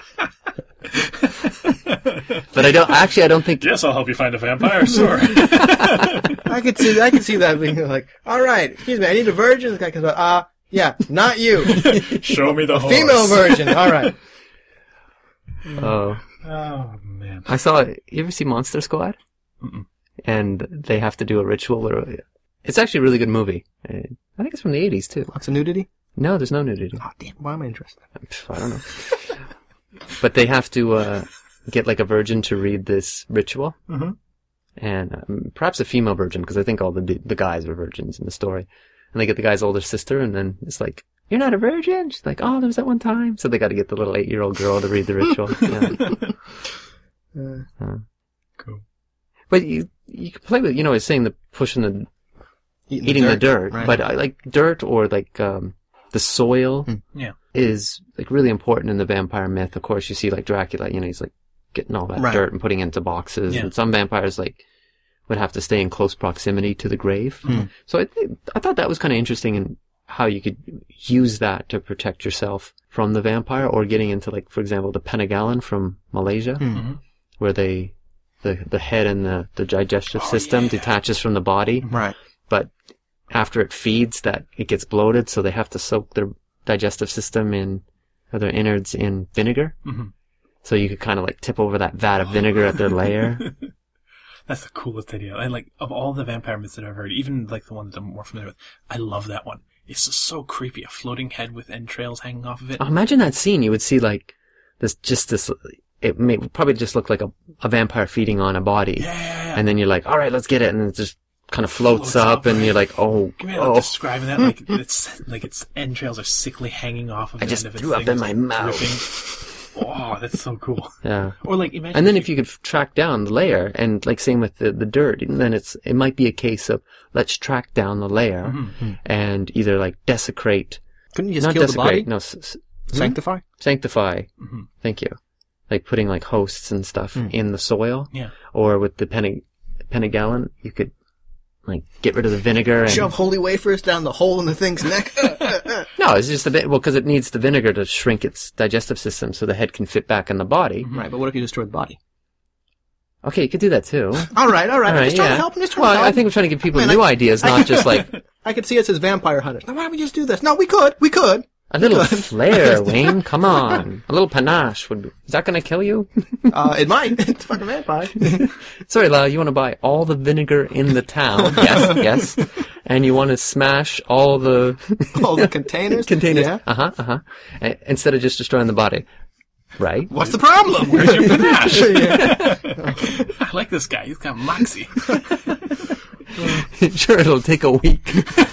But I don't, actually, I don't think, Yes, I'll help you find a vampire, sure. I could see, I could see that being like, all right, excuse me, I need a virgin. The guy comes out, ah, uh, yeah, not you, Show me the horse. female virgin. All right. oh, Oh, man. I saw, you ever see Monster Squad? Mm-mm. And they have to do a ritual where, it's actually a really good movie. Uh, I think it's from the eighties too. Lots of nudity. No, there's no nudity. Oh damn, why am I interested? Pff, I don't know. But they have to uh, get like a virgin to read this ritual, Mhm. and um, perhaps a female virgin, because I think all the the guys are virgins in the story. And they get the guy's older sister, and then it's like, "You're not a virgin." She's like, "Oh, there was that one time." So they got to get the little eight-year-old girl to read the ritual. Yeah. Uh, Uh, Cool. but you you can play with, you know, it's saying the pushing the eating, eating the dirt, right. but I like dirt or like um, the soil Hmm. Yeah. is like really important in the vampire myth. Of course, you see like Dracula, you know, he's like getting all that Right. dirt and putting it into boxes, Yeah. and some vampires like would have to stay in close proximity to the grave. Hmm. So I think, I thought that was kind of interesting in how you could use that to protect yourself from the vampire, or getting into like, for example, the Penanggalan from Malaysia, Hmm. Mhm. where they the the head and the the digestive Oh, system yeah. detaches from the body. Right. But after it feeds, that it gets bloated, so they have to soak their digestive system in, or their innards in vinegar. Mhm. So you could kind of like tip over that vat of vinegar at their lair. That's the coolest idea. And like, of all the vampire myths that I've heard, even like the ones that I'm more familiar with, I love that one. It's just so creepy. A floating head with entrails hanging off of it. Oh, imagine that scene. You would see like this, just this. It may probably just look like a, a vampire feeding on a body, Yeah, yeah, yeah. and then you're like, all right, let's get it, and it just kind of floats, Floats up, up, and right. you're like, oh, Give me like oh. describing that like it's like its entrails are sickly hanging off of I the just end of its threw up thing, in it's, my like, mouth. dripping. Oh, that's so cool. Yeah. Or like imagine. And then if you could f- track down the layer, and like same with the, the dirt, and then it's it might be a case of let's track down the layer Mm-hmm. and either like desecrate, Couldn't you just not kill the desecrate, body? no, s- s- Sanctify? sanctify. Mm-hmm. Thank you. Like putting like hosts and stuff Mm. in the soil, Yeah. or with the penny penny-gallon, you could like get rid of the vinegar and Shove holy wafers down the hole in the thing's neck. no, it's just a bit well because it needs the vinegar to shrink its digestive system so the head can fit back in the body. Right, but what if you destroy the body? Okay, you could do that too. All right, all right. All I'm right, just trying yeah. to help. I'm just trying Well, to help. I think we're trying to give people Man, new I- ideas, not just like I could see it says vampire hunters. Now, why don't we just do this? No, we could. We could. a little flair, Wayne. Come on, a little panache would. Is that going to kill you? Uh, it might. It's a fucking vampire. Sorry, Lau. You want to buy all the vinegar in the town? Yes, yes. And you want to smash all the All the containers. containers? Yeah. Uh huh. Uh huh. Instead of just destroying the body, right? What's the problem? Where's your panache? I like this guy. He's got moxie. Sure, it'll take a week.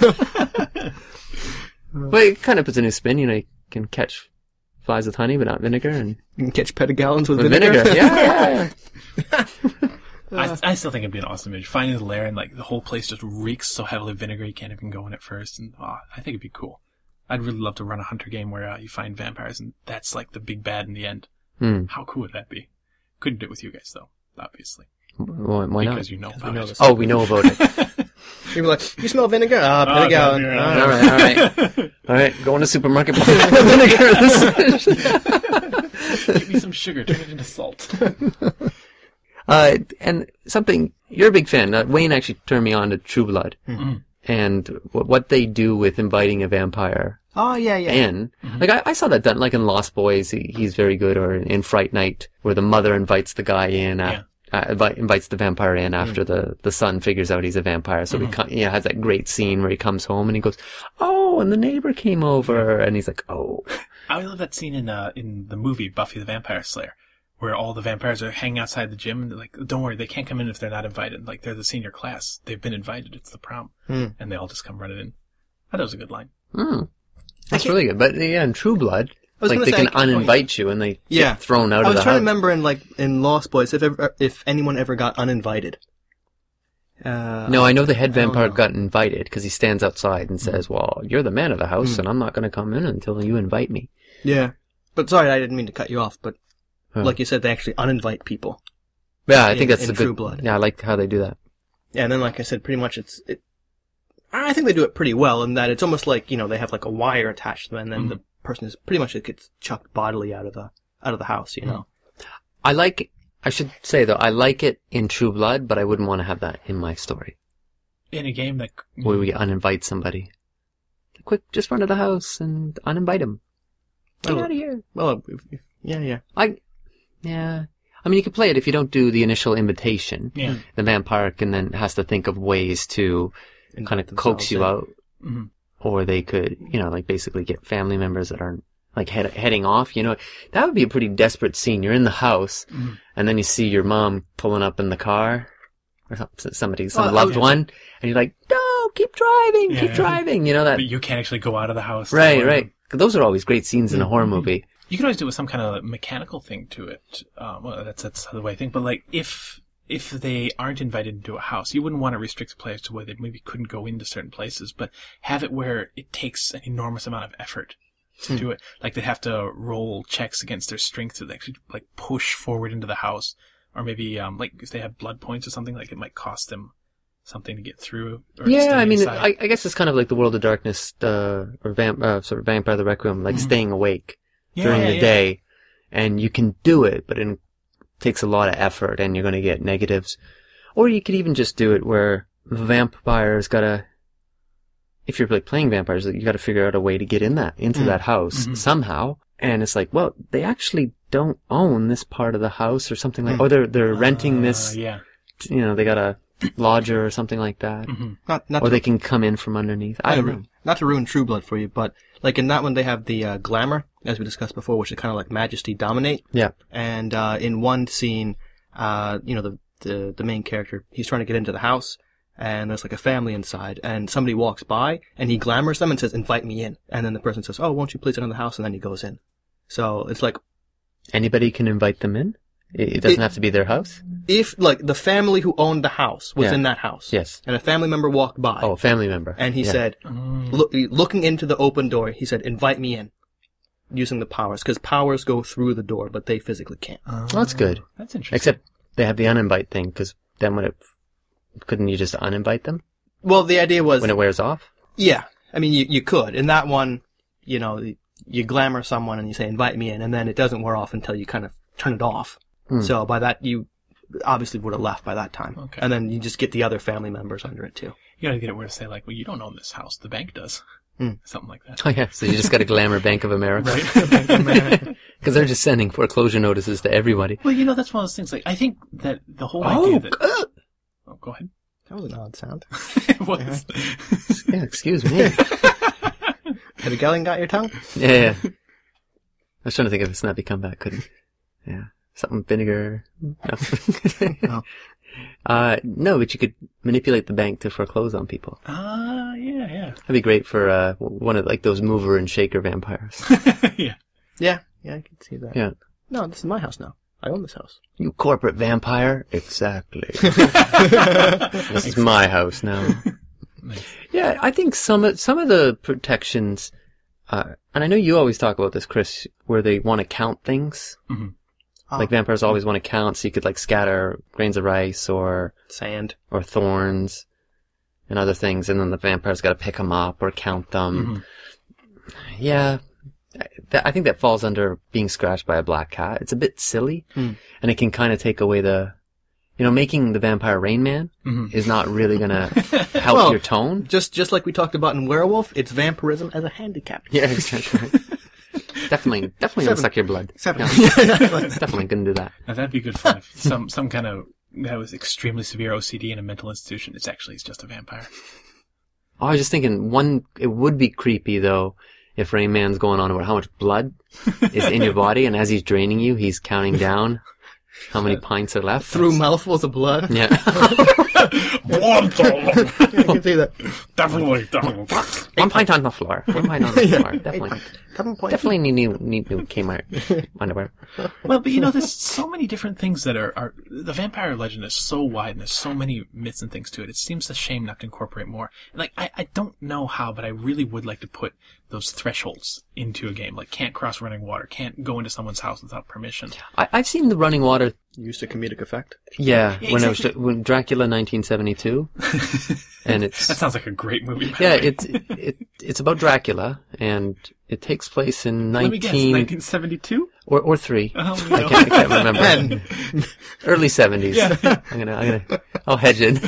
But it kind of puts a new spin. You know, you can catch flies with honey, but not vinegar, and You can catch petagallons with, with vinegar. vinegar. Yeah, yeah, yeah. I, I still think it'd be an awesome image. Finding the lair and like the whole place just reeks so heavily of vinegar you can't even go in at first. And oh, I think it'd be cool. I'd really love to run a hunter game where uh, you find vampires and that's like the big bad in the end. Hmm. How cool would that be? Couldn't do it with you guys though, obviously, Why, why not? because you know about know it. this. Oh, we know about it. People are like, you smell vinegar? Ah, Oh, petagallon. vinegar. Ah. All right, all right, all right. Go in the supermarket, buy vinegar. Give me some sugar, turn it into salt. uh, and something you're a big fan. Uh, Wayne actually turned me on to True Blood, Mm-hmm. and w- what they do with inviting a vampire Oh, yeah, yeah. in. Like I, I saw that done, like in Lost Boys, he, he's very good, or in Fright Night, where the mother invites the guy in. Uh, Uh, invi- invites the vampire in after the, the son figures out he's a vampire. So he co- you know, has that great scene where he comes home and he goes, "Oh, and the neighbor came over," and he's like, "Oh." I love that scene in uh, in the movie Buffy the Vampire Slayer, where all the vampires are hanging outside the gym and they're like, "Don't worry, they can't come in if they're not invited. Like they're the senior class. They've been invited. It's the prom." Mm. And they all just come running in. I thought that was a good line. Hmm. That's really good. But yeah, in True Blood, I was like gonna they say, can I can- uninvite you and they Yeah. get thrown out I of was the trying house. to remember in like in Lost Boys if ever, if anyone ever got uninvited. Uh, No, I know the head I don't vampire know. got invited because he stands outside and says, "Well, you're the man of the house, Mm. and I'm not going to come in until you invite me." Yeah, but sorry, I didn't mean to cut you off. But Huh. like you said, they actually uninvite people. Yeah, I In- think that's in the good. True Blood. Yeah, I like how they do that. Yeah, and then like I said, pretty much it's. It, I think they do it pretty well in that it's almost like you know they have like a wire attached to them, and then Mhm. the person is pretty much it gets chucked bodily out of the out of the house. You know. I like. I should say though, I like it in True Blood, but I wouldn't want to have that in my story In a game that where we uninvite somebody. Quick, just run to the house and uninvite him. Get Oh. out of here. Well, if, if, yeah, yeah. I, yeah. I mean, you can play it if you don't do the initial invitation. yeah. The vampire can then has to think of ways to kind of Invite coax themselves you in. out, hmm or they could, you know, like basically get family members that aren't like head, heading off. You know, that would be a pretty desperate scene. You're in the house, Mhm. and then you see your mom pulling up in the car, or some- somebody, some Oh, loved yeah. one, and you're like, "No, keep driving, Yeah. keep driving." You know that, But you can't actually go out of the house. right? Or- Right. 'Cause those are always great scenes in a horror Mhm. movie. You could always do it with some kind of mechanical thing to it. Um, well, that's that's the way I think. But like, if if they aren't invited into a house, you wouldn't want to restrict players to where they maybe couldn't go into certain places, but have it where it takes an enormous amount of effort to Hmm. do it. Like they'd have to roll checks against their strength to actually like push forward into the house, or maybe um like if they have blood points or something, like it might cost them something to get through. Or to Yeah, stay I mean, inside. I, I guess it's kind of like the World of Darkness, uh, or vamp, uh, sort of Vampire the Requiem, like Mhm. staying awake Yeah, during yeah, the yeah. day, and you can do it, but it takes a lot of effort, and you're going to get negatives. Or you could even just do it where the vampire's got to, if you're like playing vampires, you got to figure out a way to get in that into Mm. that house Mhm. somehow. And it's like, well, they actually don't own this part of the house or something like, Mm. or they're they're renting Uh, this, yeah. you know, they got a lodger or something like that, hmm Not not or to, they can come in from underneath. I don't know. not to ruin True Blood for you, but like in that one they have the uh, glamour, as we discussed before, which is kind of like Majesty Dominate. Yeah. And uh, in one scene, uh, you know, the, the the main character, he's trying to get into the house, and there's like a family inside, and somebody walks by, and he glamours them and says, "Invite me in." And then the person says, "Oh, won't you please enter the house?" And then he goes in. So it's like Anybody can invite them in? It it doesn't It- have to be their house? If, like, the family who owned the house was Yeah. in that house. Yes. And a family member walked by. Oh, a family member. And he Yeah. said, look, looking into the open door, he said, invite me in. Using the powers. Because powers go through the door, but they physically can't. Oh, Well, that's good. That's interesting. Except they have the uninvite thing, because then when it... Couldn't you just uninvite them Well, the idea was... when it wears off? Yeah. I mean, you, you could. In that one, you know, you glamour someone and you say, invite me in, and then it doesn't wear off until you kind of turn it off. Hmm. So by that, you obviously would have left by that time. Okay. And then you just get the other family members under it, too. You gotta get it where to say, like, well, you don't own this house. The bank does. Hmm. Something like that. Oh, yeah. So you just got to glamour Bank of America. Right? Because they're just sending foreclosure notices to everybody. Well, you know, that's one of those things. Like, I think that the whole Oh, idea that... uh, Oh, go ahead. That was an odd sound. It was. yeah, excuse me. Had a gallon got your tongue? Yeah, yeah. I was trying to think of a snappy comeback. Couldn't. Yeah. Something vinegar. No. No. Uh, no, but you could manipulate the bank to foreclose on people. Ah, yeah, yeah. That'd be great for uh, one of like those mover and shaker vampires. Yeah. Yeah. Yeah, I can see that. Yeah. No, this is my house now. I own this house. You corporate vampire? Exactly. This is my house now. Nice. Yeah, I think some of, some of the protections, uh, and I know you always talk about this, Chris, where they want to count things. Mhm. Like vampires always want to count, so you could like scatter grains of rice or Sand. or thorns and other things, and then the vampire's got to pick them up or count them. Mhm. Yeah, I, I think that falls under being scratched by a black cat. It's a bit silly, Hmm. and it can kind of take away the, you know, making the vampire Rain Man Mhm. is not really going to help Well, your tone. Just just like we talked about in Werewolf, it's vampirism as a handicap. Yeah, exactly. definitely, definitely gonna Seven. suck your blood. Seven. It's definitely gonna do that. Now, that'd be good fun if some, some kind of guy with extremely severe O C D in a mental institution, it's actually it's just a vampire. Oh, I was just thinking, one, it would be creepy though if Rain Man's going on about how much blood is in your body, and as he's draining you, he's counting down how many pints are left. Through mouthfuls of blood. Yeah. I can see that. Definitely, definitely. One pint on the floor. One pint on the floor. Definitely. Seven point. Definitely need new, need new Kmart underwear. Well, but you know, there's so many different things that are, are, the vampire legend is so wide and there's so many myths and things to it. It seems a shame not to incorporate more. Like, I, I don't know how, but I really would like to put those thresholds into a game. Like, can't cross running water, can't go into someone's house without permission. I, I've seen the running water. Used a comedic effect. Yeah, Yeah, when it was exactly. when Dracula nineteen seventy-two, and it's That sounds like a great movie. By yeah, the way. it's it it's about Dracula, and it takes place in Let me guess, nineteen nineteen seventy-two? or or three. Oh, you I know. can't, I can't remember. And Early seventies. Yeah. I'm gonna, I'm gonna, I'll hedge it.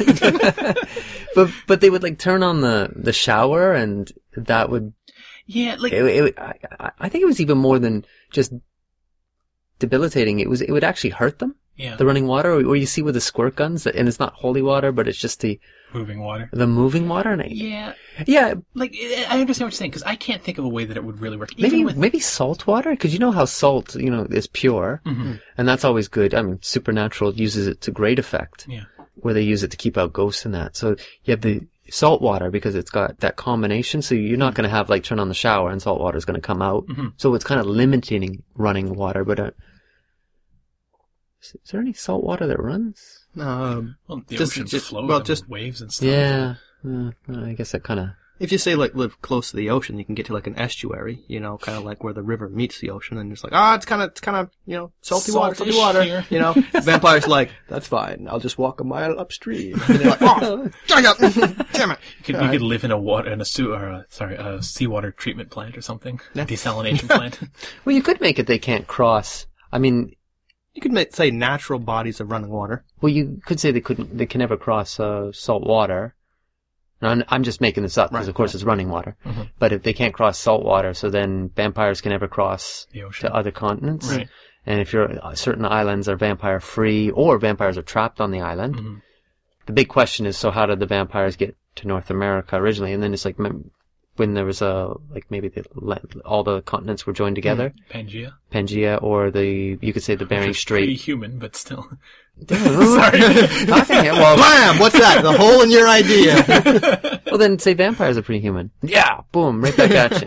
but but they would like turn on the the shower, and that would. Yeah, like, It, it, I, I- I think it was even more than just debilitating. It was it would actually hurt them. yeah, The running water, or, or you see with the squirt guns, and it's not holy water, but it's just the moving water. the moving water. And I, Yeah, yeah, like, I understand what you're saying, because I can't think of a way that it would really work. Even maybe with, maybe salt water, because you know how salt, you know, is pure, Mhm. and that's always good. I mean, Supernatural uses it to great effect, Yeah. where they use it to keep out ghosts and that. So you have the salt water because it's got that combination. So you're not going to have like turn on the shower and salt water is going to come out. Mhm. So it's kind of limiting running water. But uh, is, is there any salt water that runs? um, Well, the Just- ocean just- flows well, and just- waves and stuff. Yeah, uh, I guess that kind of. if you say like live close to the ocean, you can get to like an estuary, you know, kind of like where the river meets the ocean, and it's like, ah, it's kind of, it's kind of, you know, salty water, salty Saltish water, here. you know. Vampire's like, that's fine, I'll just walk a mile upstream. And they're like, oh, shut up, damn it. You could, you could live in a water, in a sewer, or a, sorry, a seawater treatment plant or something. A desalination plant. Well, you could make it they can't cross. I mean, You could make, say natural bodies of running water. well, you could say they couldn't, they can never cross uh, salt water. And I'm, I'm just making this up because, Right, of course, it's running water. Mhm. But if they can't cross salt water, so then vampires can never cross The ocean. to other continents. Right. And if you're uh, certain islands are vampire free, or vampires are trapped on the island, Mhm. the big question is: so how did the vampires get to North America originally? And then it's like mem- when there was a like maybe the, all the continents were joined together, Pangea. Pangea, or the you could say the Bering It's pretty Strait. human, but still. Sorry. Okay, well, Bam! What's that? The hole in your idea. well, then say vampires are pretty human. Yeah, boom, right back at you.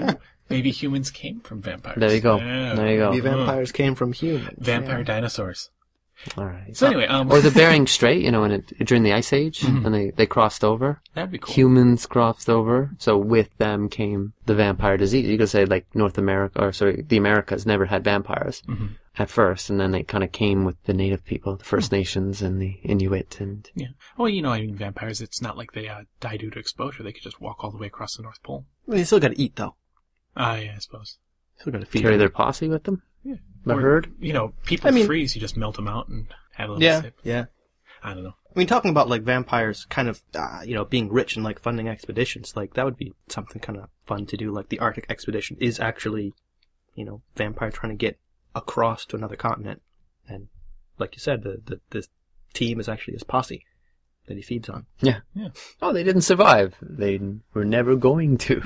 Maybe humans came from vampires. There you go. Yeah. There you go. Maybe vampires came from humans. Vampire yeah. dinosaurs. All right. So anyway, um, Or the Bering Strait, you know, when it, during the Ice Age, Mhm. when they, they crossed over. that'd be cool. Humans crossed over, so with them came the vampire disease. You could say, like, North America, or sorry, the Americas never had vampires Mhm. at first, and then they kind of came with the native people, the First Nations and the Inuit, and Yeah. Well, you know, I mean, vampires, it's not like they uh, die due to exposure. They could just walk all the way across the North Pole. Well, you still got to eat though. Ah, yeah, I suppose. Still got to feed. carry them. their posse with them. Yeah. The Or, herd. You know, people I mean- freeze. You just melt them out and have a little Yeah, sip. yeah. I don't know. I mean, talking about like vampires, kind of, uh, you know, being rich and like funding expeditions, like that would be something kind of fun to do. Like the Arctic expedition is actually, you know, vampire trying to get across to another continent, and like you said, the the, the team is actually his posse that he feeds on. Yeah. Yeah. Oh, they didn't survive. They were never going to.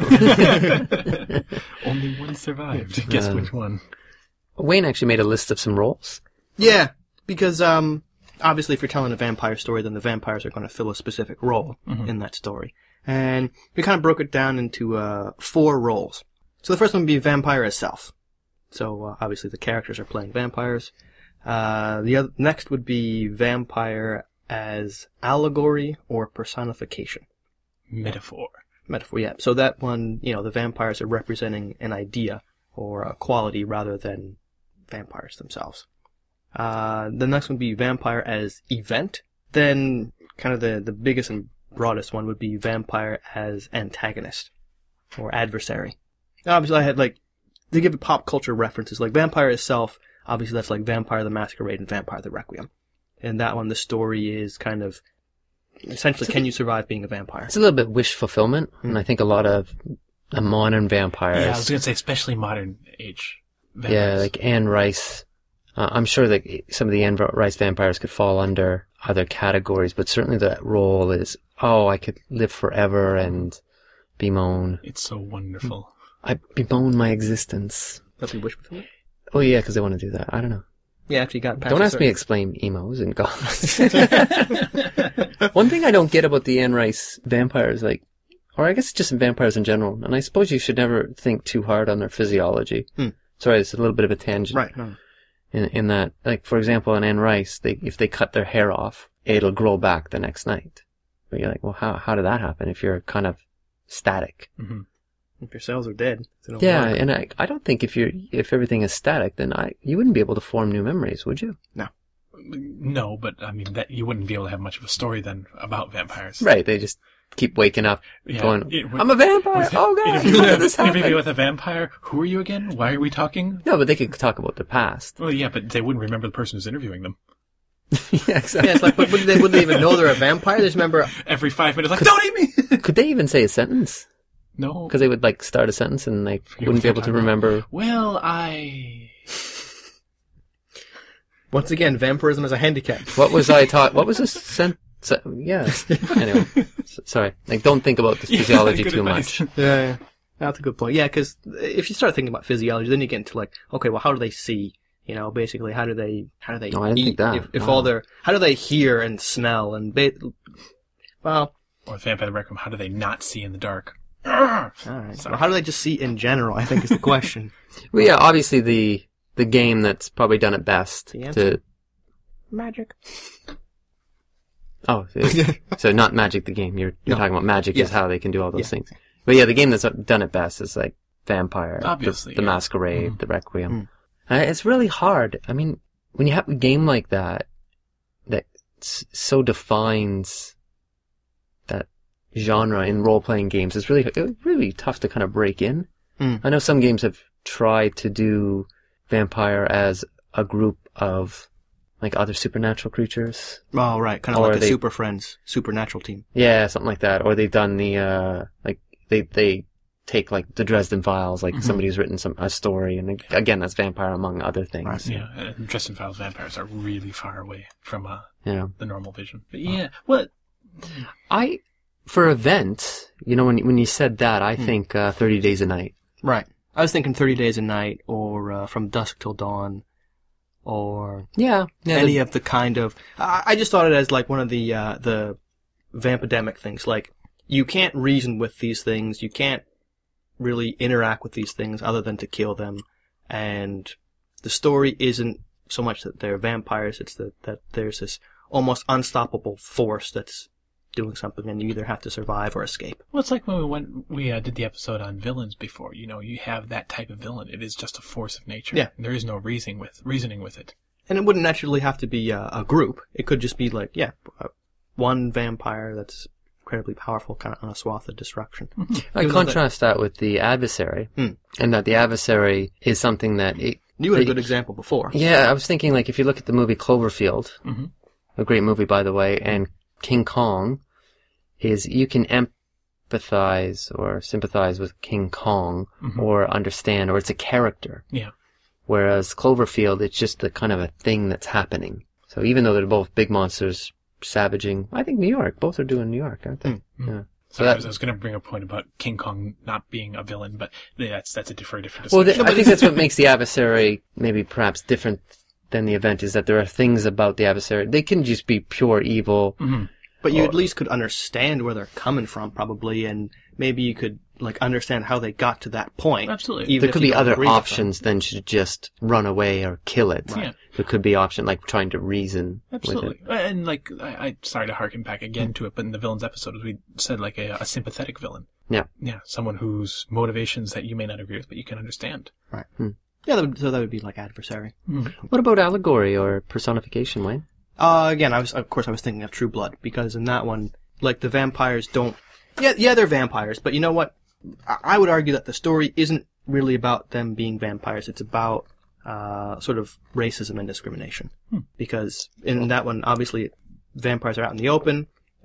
Only one survived. Guess Uh, which one? Wayne actually made a list of some roles. Yeah, because um, obviously, if you're telling a vampire story, then the vampires are going to fill a specific role Mhm. in that story, and we kind of broke it down into uh four roles. So the first one would be vampire itself. So uh, obviously, the characters are playing vampires. Uh, the other, next would be vampire as allegory or personification. Metaphor. Metaphor, yeah. So that one, you know, the vampires are representing an idea or a quality rather than vampires themselves. Uh, the next one would be vampire as event. Then, kind of the, the biggest and broadest one would be vampire as antagonist or adversary. Obviously, I had like, to give it pop culture references, like vampire itself, obviously that's like Vampire the Masquerade and Vampire the Requiem. And that one, the story is kind of, essentially, can you survive being a vampire? It's a little bit wish fulfillment, and I think a lot of uh, modern vampires. Yeah, I was going to say, especially modern age vampires. Yeah, like Anne Rice. Uh, I'm sure that some of the Anne Rice vampires could fall under other categories, but certainly that role is, oh, I could live forever and bemoan. It's so wonderful. I bemoan my existence. That'd be wish fulfillment? Oh yeah, because they want to do that. I don't know. Yeah, after you got past Don't a ask me to certain- explain emos and goblins. One thing I don't get about the Anne Rice vampires, like, or I guess just vampires in general, and I suppose you should never think too hard on their physiology. Hmm. Sorry, it's a little bit of a tangent. Right, no. In, in that, like, for example, in Anne Rice, they, if they cut their hair off, it'll grow back the next night. But you're like, well, how, how did that happen if you're kind of static? Mm-hmm. If your cells are dead, they don't Yeah, work. and I, I don't think if you're, if everything is static, then I, you wouldn't be able to form new memories, would you? No, but I mean, that you wouldn't be able to have much of a story then about vampires. Right, they just keep waking up, Yeah. going, It- I'm a vampire! with- Oh god, interview, how did this interview happen? with a vampire. Who are you again? Why are we talking? No, but they could talk about their past. Well, yeah, but they wouldn't remember the person who's interviewing them. Yeah, exactly. Yeah, it's like, but would they, would they even know they're a vampire? They just remember, Every five minutes, like, don't eat me! Could they even say a sentence? No. Because they would, like, start a sentence and they Forget wouldn't what be able they're to talking about. remember. Well, I... once again, vampirism is a handicap. What was I taught? What was this sent? Se- yeah. Anyway, S- sorry. Like, don't think about the Yeah, physiology good too advice. much. Yeah, yeah. That's a good point. Yeah, because if you start thinking about physiology, then you get into like, okay, well, how do they see? You know, basically, how do they, how do they No, I didn't eat? think that. If, if Wow. all their, how do they hear and smell and ba- well, Or Vampire the Requiem, how do they not see in the dark? Urgh! all right. Sorry. Well, how do they just see in general? I think is the question. Well, yeah, obviously the the game that's probably done it best The answer? to. Magic. Oh, it- so not Magic the game. You're you're No. talking about Magic Yes. is how they can do all those Yeah. things. But yeah, the game that's done it best is like Vampire, the- Obviously, the, yeah. Masquerade, Mhm. the Requiem. Mm. Uh, it's really hard. I mean, when you have a game like that that s- so defines that genre in role-playing games, it's really it's really tough to kind of break in. Mm. I know some games have tried to do Vampire as a group of like other supernatural creatures. Oh, right. Kind of Or like a they- Super Friends, Supernatural team. Yeah, something like that. Or they've done the, uh, like, they, they take like the Dresden Files, like Mhm. somebody's written some, a story, and again, that's Vampire among other things. Right. Yeah, uh, Dresden Files vampires are really far away from uh, You know, the normal vision. But yeah, what? I, for event, you know, when, when you said that, I Hmm. think, uh, thirty Days a Night. Right. I was thinking thirty Days a Night or uh, From Dusk Till Dawn or Yeah. Yeah. any the- of the kind of I, I just thought it as like one of the uh, the vampidemic things. Like you can't reason with these things. You can't really interact with these things other than to kill them. And the story isn't so much that they're vampires, it's that, that there's this almost unstoppable force that's doing something, and you either have to survive or escape. Well, it's like when we went, we uh, did the episode on villains before. You know, you have that type of villain. It is just a force of nature. Yeah. There is no reasoning with reasoning with it. And it wouldn't naturally have to be a, a group. It could just be like, yeah, uh, one vampire that's incredibly powerful, kind of on a swath of destruction. I contrast that with the adversary, Hmm. and that the adversary is something that it, You had a the- good example before. Yeah, I was thinking, like, if you look at the movie Cloverfield, Mm-hmm. a great movie, by the way, and King Kong, is you can empathize or sympathize with King Kong Mhm. or understand, or it's a character. Yeah. Whereas Cloverfield, it's just the kind of a thing that's happening. So even though they're both big monsters, savaging, I think New York, both are doing New York, aren't they? Mm. Yeah. So that- I was, I was going to bring a point about King Kong not being a villain, but that's that's a different different Well, discussion. th- I think that's what makes the adversary maybe perhaps different than the event, is that there are things about the adversary. They can just be pure evil. hmm But you Or- at least could understand where they're coming from, probably, and maybe you could, like, understand how they got to that point. Absolutely. even There if could you be don't other agree with them. options than to just run away or kill it. Right. Yeah. There could be option like trying to reason Absolutely. with it. And like, I, I sorry to harken back again to it, but in the villains episode, we said like a, a sympathetic villain. Yeah. Yeah. Someone whose motivations that you may not agree with, but you can understand. Right. Hmm. Yeah, that would, so that would be like adversary. What about allegory or personification, Wayne? Uh, again, I was, of course, I was thinking of True Blood, because in that one, like, the vampires don't, yeah, yeah, they're vampires, but you know what? I, I would argue that the story isn't really about them being vampires. It's about, uh, sort of racism and discrimination. Hmm. Because in that one, obviously, vampires are out in the open,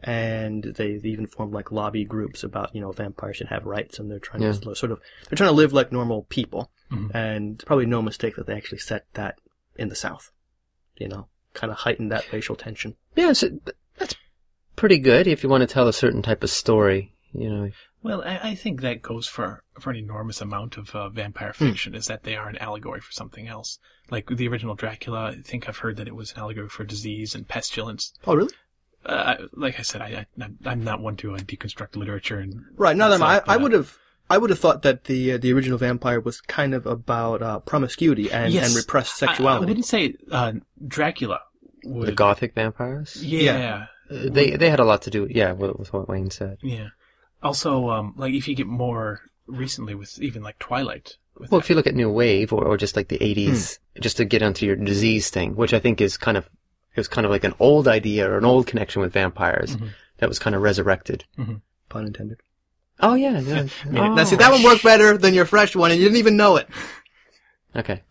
and they, they even formed, like, lobby groups about, you know, vampires should have rights, and they're trying Yeah. to sort of, they're trying to live like normal people. Mhm. And probably no mistake that they actually set that in the South. You know, kind of heightened that racial tension. Yeah, so that's pretty good if you want to tell a certain type of story. You know, Well, I, I think that goes for, for an enormous amount of uh, vampire Hmm. fiction, is that they are an allegory for something else. Like the original Dracula, I think I've heard that it was an allegory for disease and pestilence. Oh, really? Uh, like I said, I, I, I'm- I'm not one to uh, deconstruct literature and Right. No, no, no, I, myself, I but, would have, I would have thought that the uh, the original vampire was kind of about uh, promiscuity and, Yes. and repressed I- I, sexuality. wouldn't say uh, Dracula would. the Gothic vampires. Yeah. Uh, They they had a lot to do, yeah, with, with what Wayne said. Yeah. Also, um, like if you get more recently with even like Twilight. With Well, that. if you look at New Wave or, or just like the eighties, just to get onto your disease thing, which I think is kind of, it was kind of like an old idea or an old connection with vampires Mhm. that was kind of resurrected. Pun intended. Oh, yeah. yeah. Oh, Now, see, that one worked better than your fresh one, and you didn't even know it. Okay.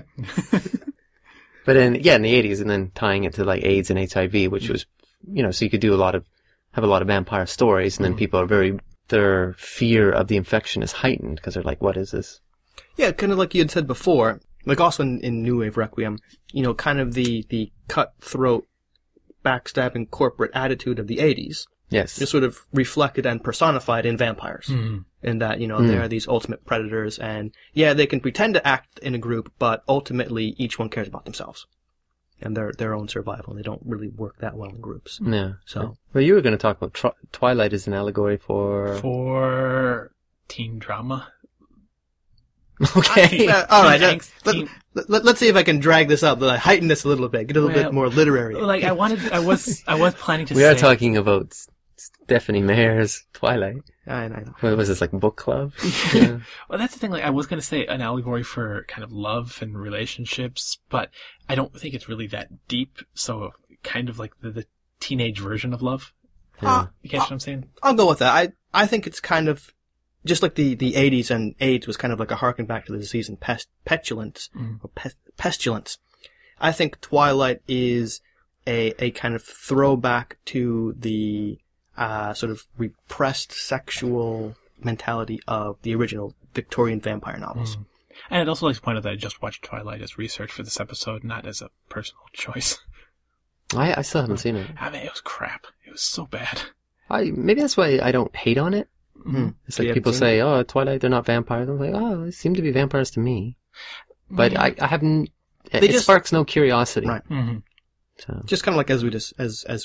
But in, yeah, in the eighties, and then tying it to like AIDS and H I V, which was, you know, so you could do a lot of, have a lot of vampire stories, and then people are very, their fear of the infection is heightened because they're like, what is this? Yeah, kind of like you had said before, like also in, in New Wave Requiem, you know, kind of the, the cutthroat, backstabbing corporate attitude of the eighties Yes. is sort of reflected and personified in vampires. Mhm. In that, you know, Mm. they are these ultimate predators, and yeah, they can pretend to act in a group, but ultimately each one cares about themselves and their their own survival, and they don't really work that well in groups. Yeah. So, Well, you were going to talk about Twi- Twilight as an allegory for... For teen drama. Okay. uh, all right, Teen uh, angst, let, teen- let, let, let's see if I can drag this up, I heighten this a little bit, get a little Well, bit more literary. Like I wanted, I was, I was planning to We say. are talking about S- Stephanie Meyer's Twilight. I, I know. What was this, like book club? Yeah. Well, that's the thing. Like, I was going to say an allegory for kind of love and relationships, but I don't think it's really that deep. So, kind of like the, the teenage version of love. Uh, You catch what I'm saying? I'll go with that. I I think it's kind of just like the, the eighties and AIDS was kind of like a harken back to the disease and pest, petulance Mm. or pest, pestilence. I think Twilight is a a kind of throwback to the uh, sort of repressed sexual mentality of the original Victorian vampire novels. Mm. And I'd also like to point out that I just watched Twilight as research for this episode, not as a personal choice. I, I still haven't seen it. I mean, it was crap. It was so bad. I Maybe that's why I don't hate on it. Hmm. It's So like you people haven't say, oh, Twilight, they're not vampires. I'm like, oh, they seem to be vampires to me. But Yeah. I, I haven't, it, They it just- sparks no curiosity. Right. Mhm. So. Just kind of like as we just as as we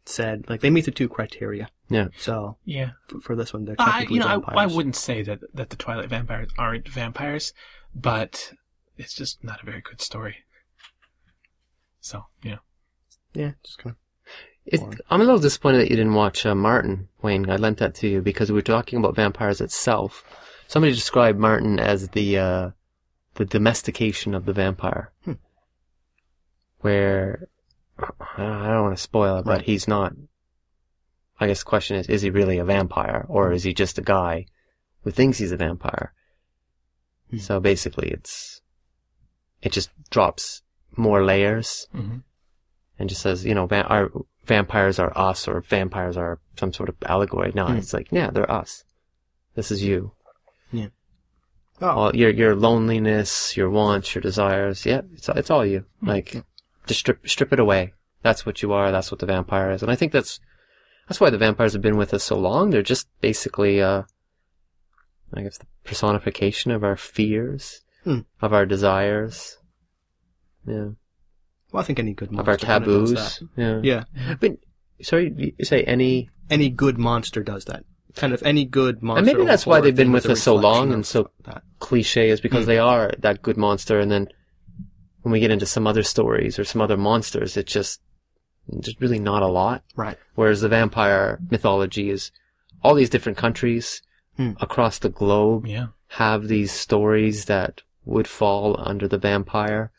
said, like, they meet the two criteria. Yeah. So, Yeah. for, for this one, they're I, technically you know, I, vampires. I wouldn't say that, that the Twilight vampires aren't vampires, but it's just not a very good story. So, yeah. Yeah, just kind of. It, I'm a little disappointed that you didn't watch uh, Martin, Wayne. I lent that to you because we were talking about vampires itself. Somebody described Martin as the uh, the domestication of the vampire, hmm. where I don't want to spoil it, but Right. he's not. I guess the question is: is he really a vampire, or is he just a guy who thinks he's a vampire? Hmm. So basically, it's it just drops more layers Mm-hmm. and just says, you know, va- our vampires are us, or vampires are some sort of allegory. No, Hmm. it's like, yeah, they're us. This is you. Oh, All your your loneliness, your wants, your desires. Yeah, it's it's all you. Hmm. Like, just strip strip it away. That's what you are. That's what the vampire is. And I think that's that's why the vampires have been with us so long. They're just basically, uh, I guess, the personification of our fears, Hmm. of our desires. Yeah, well, I think any good of monster our kind of does taboos. that. Yeah. Yeah. But sorry, you say any? Any good monster does that. Kind of any good monster. And maybe or that's why horror they've been thing with is a us so reflection long and of so that. cliche, is because Mm. they are that good monster, and then when we get into some other stories or some other monsters, it's just just really not a lot. Right. Whereas the vampire mythology is all these different countries Hmm. across the globe Yeah. have these stories that would fall under the vampire,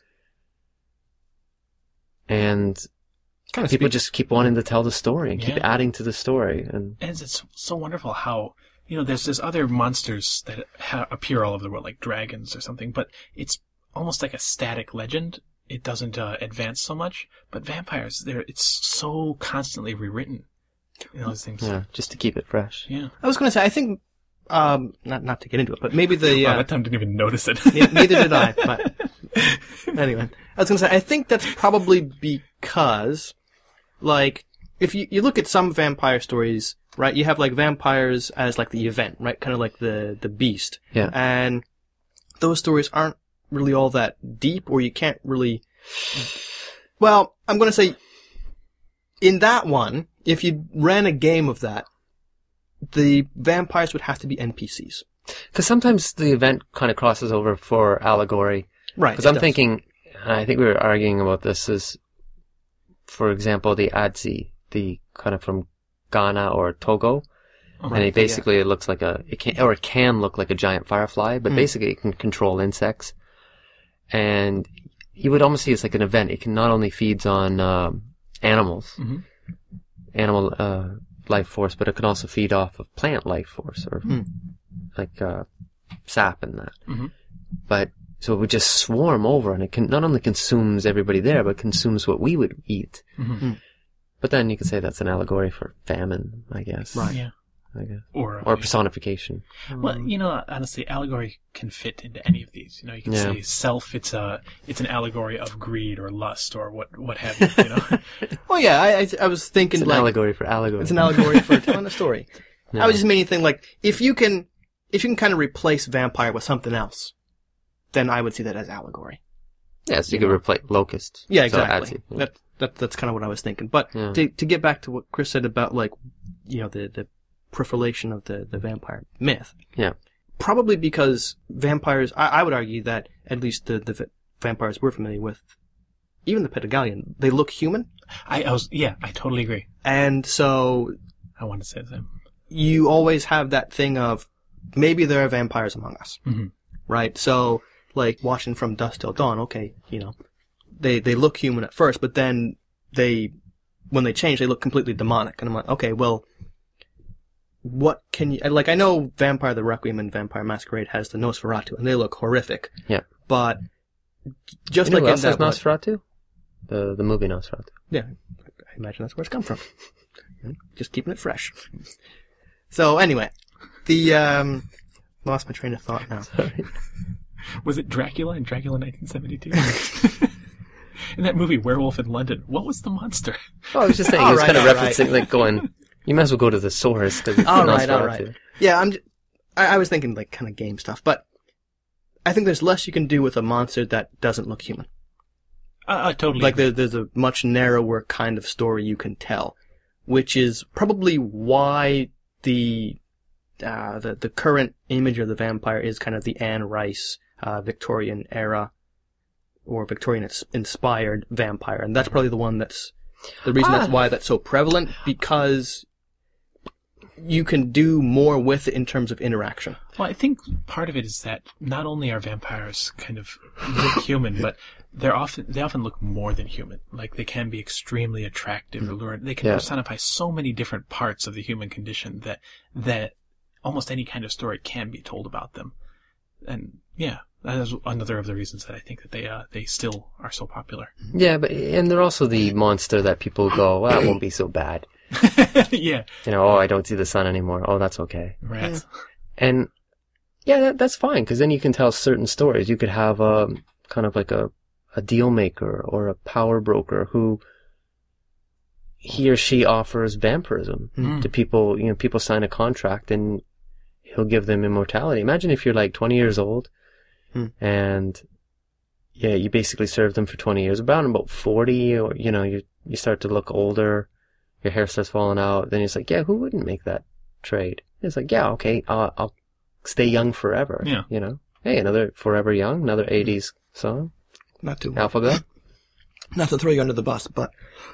and Kind of people speak- just keep wanting to tell the story and keep Yeah. adding to the story. And And it's, it's so wonderful how, you know, there's there's other monsters that ha- appear all over the world, like dragons or something, but it's almost like a static legend. It doesn't uh, advance so much. But vampires, they're it's so constantly rewritten. You know, those things. yeah, just to keep it fresh. Yeah. I was going to say, I think, um, not not to get into it, but maybe the. Wow, Uh, that time didn't even notice it. yeah, neither did I. But anyway, I was going to say, I think that's probably because, like, if you you look at some vampire stories, right? You have like vampires as like the event, right? Kind of like the the beast, Yeah. and those stories aren't really all that deep, or you can't really. Well, I'm going to say, in that one, if you ran a game of that, the vampires would have to be N P Cs. Because sometimes the event kind of crosses over for allegory. Right. Because it I'm does. thinking, and I think we were arguing about this, is, for example, the Adzi, the kind of from Ghana or Togo. Uh-huh. And it basically it looks like a, it can, or it can look like a giant firefly, but Mm. basically it can control insects. And you would almost see it's like an event. It can not only feeds on um, animals, Mhm. animal uh, life force, but it can also feed off of plant life force, or Mm. like uh, sap and that. Mhm. But so it would just swarm over, and it can not only consumes everybody there, but consumes what we would eat. Mhm. Mm. But then you could say that's an allegory for famine, I guess. Right. Yeah. I guess. Or, Or personification. well, you know, honestly, allegory can fit into any of these. You know, you can Yeah. say self. It's a, it's an allegory of greed or lust or what, what have you. You know. Well, yeah, I, I, I was thinking It's an like allegory for allegory. it's an allegory for telling a story. No. I was just meaning think like if you can if you can kind of replace vampire with something else, then I would see that as allegory. Yeah, so you, you could know. replace locust. Yeah, So exactly. Adzi, yeah. That that that's kind of what I was thinking. But Yeah. to to get back to what Chris said about like you know the the proliferation of the the vampire myth. Yeah. Probably because vampires, I, I would argue that at least the the va- vampires we're familiar with, even the Patagallian, they look human, I, I was, yeah, I totally agree. and so I wanted to say the same. you always have that thing of maybe there are vampires among us, Mhm. right? So, like watching From Dusk Till Dawn, okay, you know, they they look human at first, but then they, when they change, they look completely demonic, and I'm like, okay, well, what can you like? I know Vampire the Requiem and Vampire Masquerade has the Nosferatu, and they look horrific. Yeah. But just You know like who in else has that, one- Nosferatu? The the movie Nosferatu. yeah, I imagine that's where it's come from. Just keeping it fresh. So anyway, the um, lost my train of thought now. Was it Dracula in Dracula nineteen seventy-two? In that movie, Werewolf in London, what was the monster? Oh, I was just saying, he All was right, kind of all right. referencing, like going, you might as well go to the source, because it's All the right, all Nosferatu. right. Yeah, I'm. J- I, I was thinking like kind of game stuff, but I think there's less you can do with a monster that doesn't look human. Uh, uh, totally. Like agree. there, there's a much narrower kind of story you can tell. which is probably why the uh, the the current image of the vampire is kind of the Anne Rice uh, Victorian era or Victorian ins- inspired vampire, and that's probably the one that's the reason Ah. that's why that's so prevalent, because you can do more with it in terms of interaction. Well, I think part of it is that not only are vampires kind of look human, but they're often they often look more than human. Like they can be extremely attractive, alluring. They can Yeah. personify so many different parts of the human condition that that almost any kind of story can be told about them. And yeah, that is another of the reasons that I think that they uh, they still are so popular. Yeah, but and they're also the monster that people go, well, it won't be so bad. Yeah, You know, oh, I don't see the sun anymore. Oh, that's okay. rats. And yeah, that, that's fine, because then you can tell certain stories. You could have a kind of like a, a deal maker or a power broker who he or she offers vampirism Mm. to people. You know, people sign a contract and he'll give them immortality. Imagine if you're like twenty years old Mm. and yeah, you basically serve them for twenty years. About about forty, or you know, you you start to look older. Your hair starts falling out. Then it's like, yeah, who wouldn't make that trade? It's like, yeah, okay, I'll, I'll stay young forever. Yeah. You know, hey, another Forever Young, another eighties song, Not to Alphabet. not to throw you under the bus, but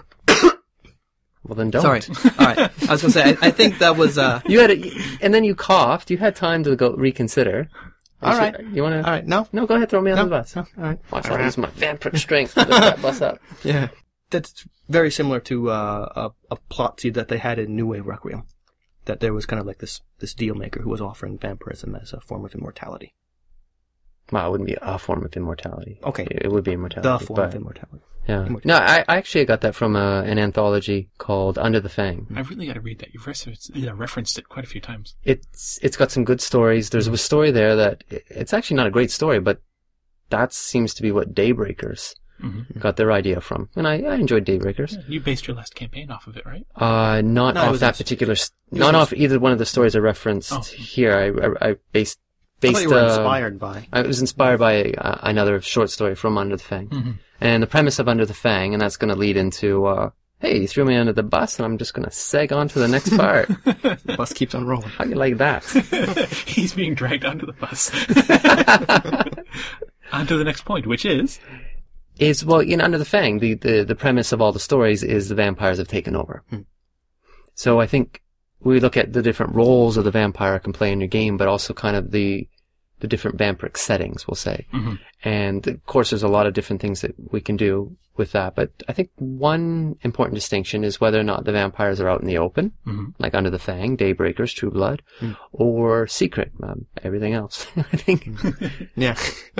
Well, then don't. sorry. All right, I was gonna say I, I think that was uh. You had a, and then you coughed. You had time to go reconsider. All You right. should- You want to? All right, no, No, go ahead. Throw me no, on the bus. no, all right. Watch, I'll use my vampiric strength to lift that bus up. Yeah, that's very similar to uh, a, a plot seed that they had in New Wave Requiem. That there was kind of like this this deal maker who was offering vampirism as a form of immortality. Well, it wouldn't be a form of immortality. Okay. It would be immortality. The form but, of immortality. Yeah. immortality. No, I, I actually got that from a, an anthology called Under the Fang. I really got to read that. You've referenced, you know, referenced it quite a few times. It's it's got some good stories. There's a story there that it's actually not a great story, but that seems to be what Daybreakers Mm-hmm. got their idea from, and I, I enjoyed Daybreakers. Yeah, you based your last campaign off of it, right? Uh, not No, it off was that us. particular, s- It not was off either one of the stories I referenced Oh. here. I, I, I based I based. thought you were uh, inspired by. I was inspired by uh, another short story from Under the Fang, Mm-hmm. and the premise of Under the Fang, and that's going to lead into. Uh, Hey, you threw me under the bus, and I'm just going to seg on to the next part. The bus keeps on rolling. How do you like that? He's being dragged onto the bus. On to the next point, which is... Is well, in Under the Fang, the, the, the premise of all the stories is the vampires have taken over. Hmm. So I think we look at the different roles of the vampire can play in your game, but also kind of the the different vampiric settings, we'll say. Mhm. And of course, there's a lot of different things that we can do with that. But I think one important distinction is whether or not the vampires are out in the open, Mhm. like Under the Fang, Daybreakers, True Blood, Hmm. or secret, um, everything else. I think. Yeah.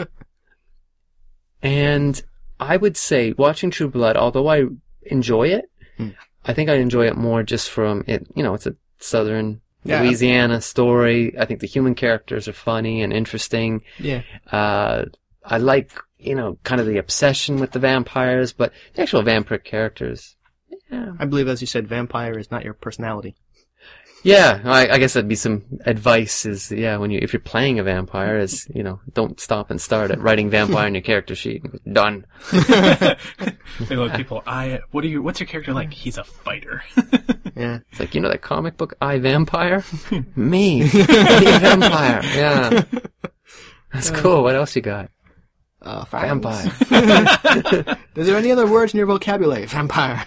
And I would say watching True Blood, although I enjoy it, Hmm. I think I enjoy it more just from it, you know, it's a southern Yeah. Louisiana story. I think the human characters are funny and interesting. Yeah. Uh, I like, you know, kind of the obsession with the vampires, but the actual vampire characters, yeah. I believe, as you said, vampire is not your personality. Yeah, I, I guess that'd be some advice is, yeah, when you, if you're playing a vampire is, you know, don't stop and start at writing vampire on your character sheet. Done. They love people. I. What are you? What's your character like? He's a fighter. Yeah. It's like, you know that comic book, I Vampire? Me. Me Vampire. Yeah. That's cool. What else you got? Uh, fangs. Vampire. Is there any other words in your vocabulary? Vampire.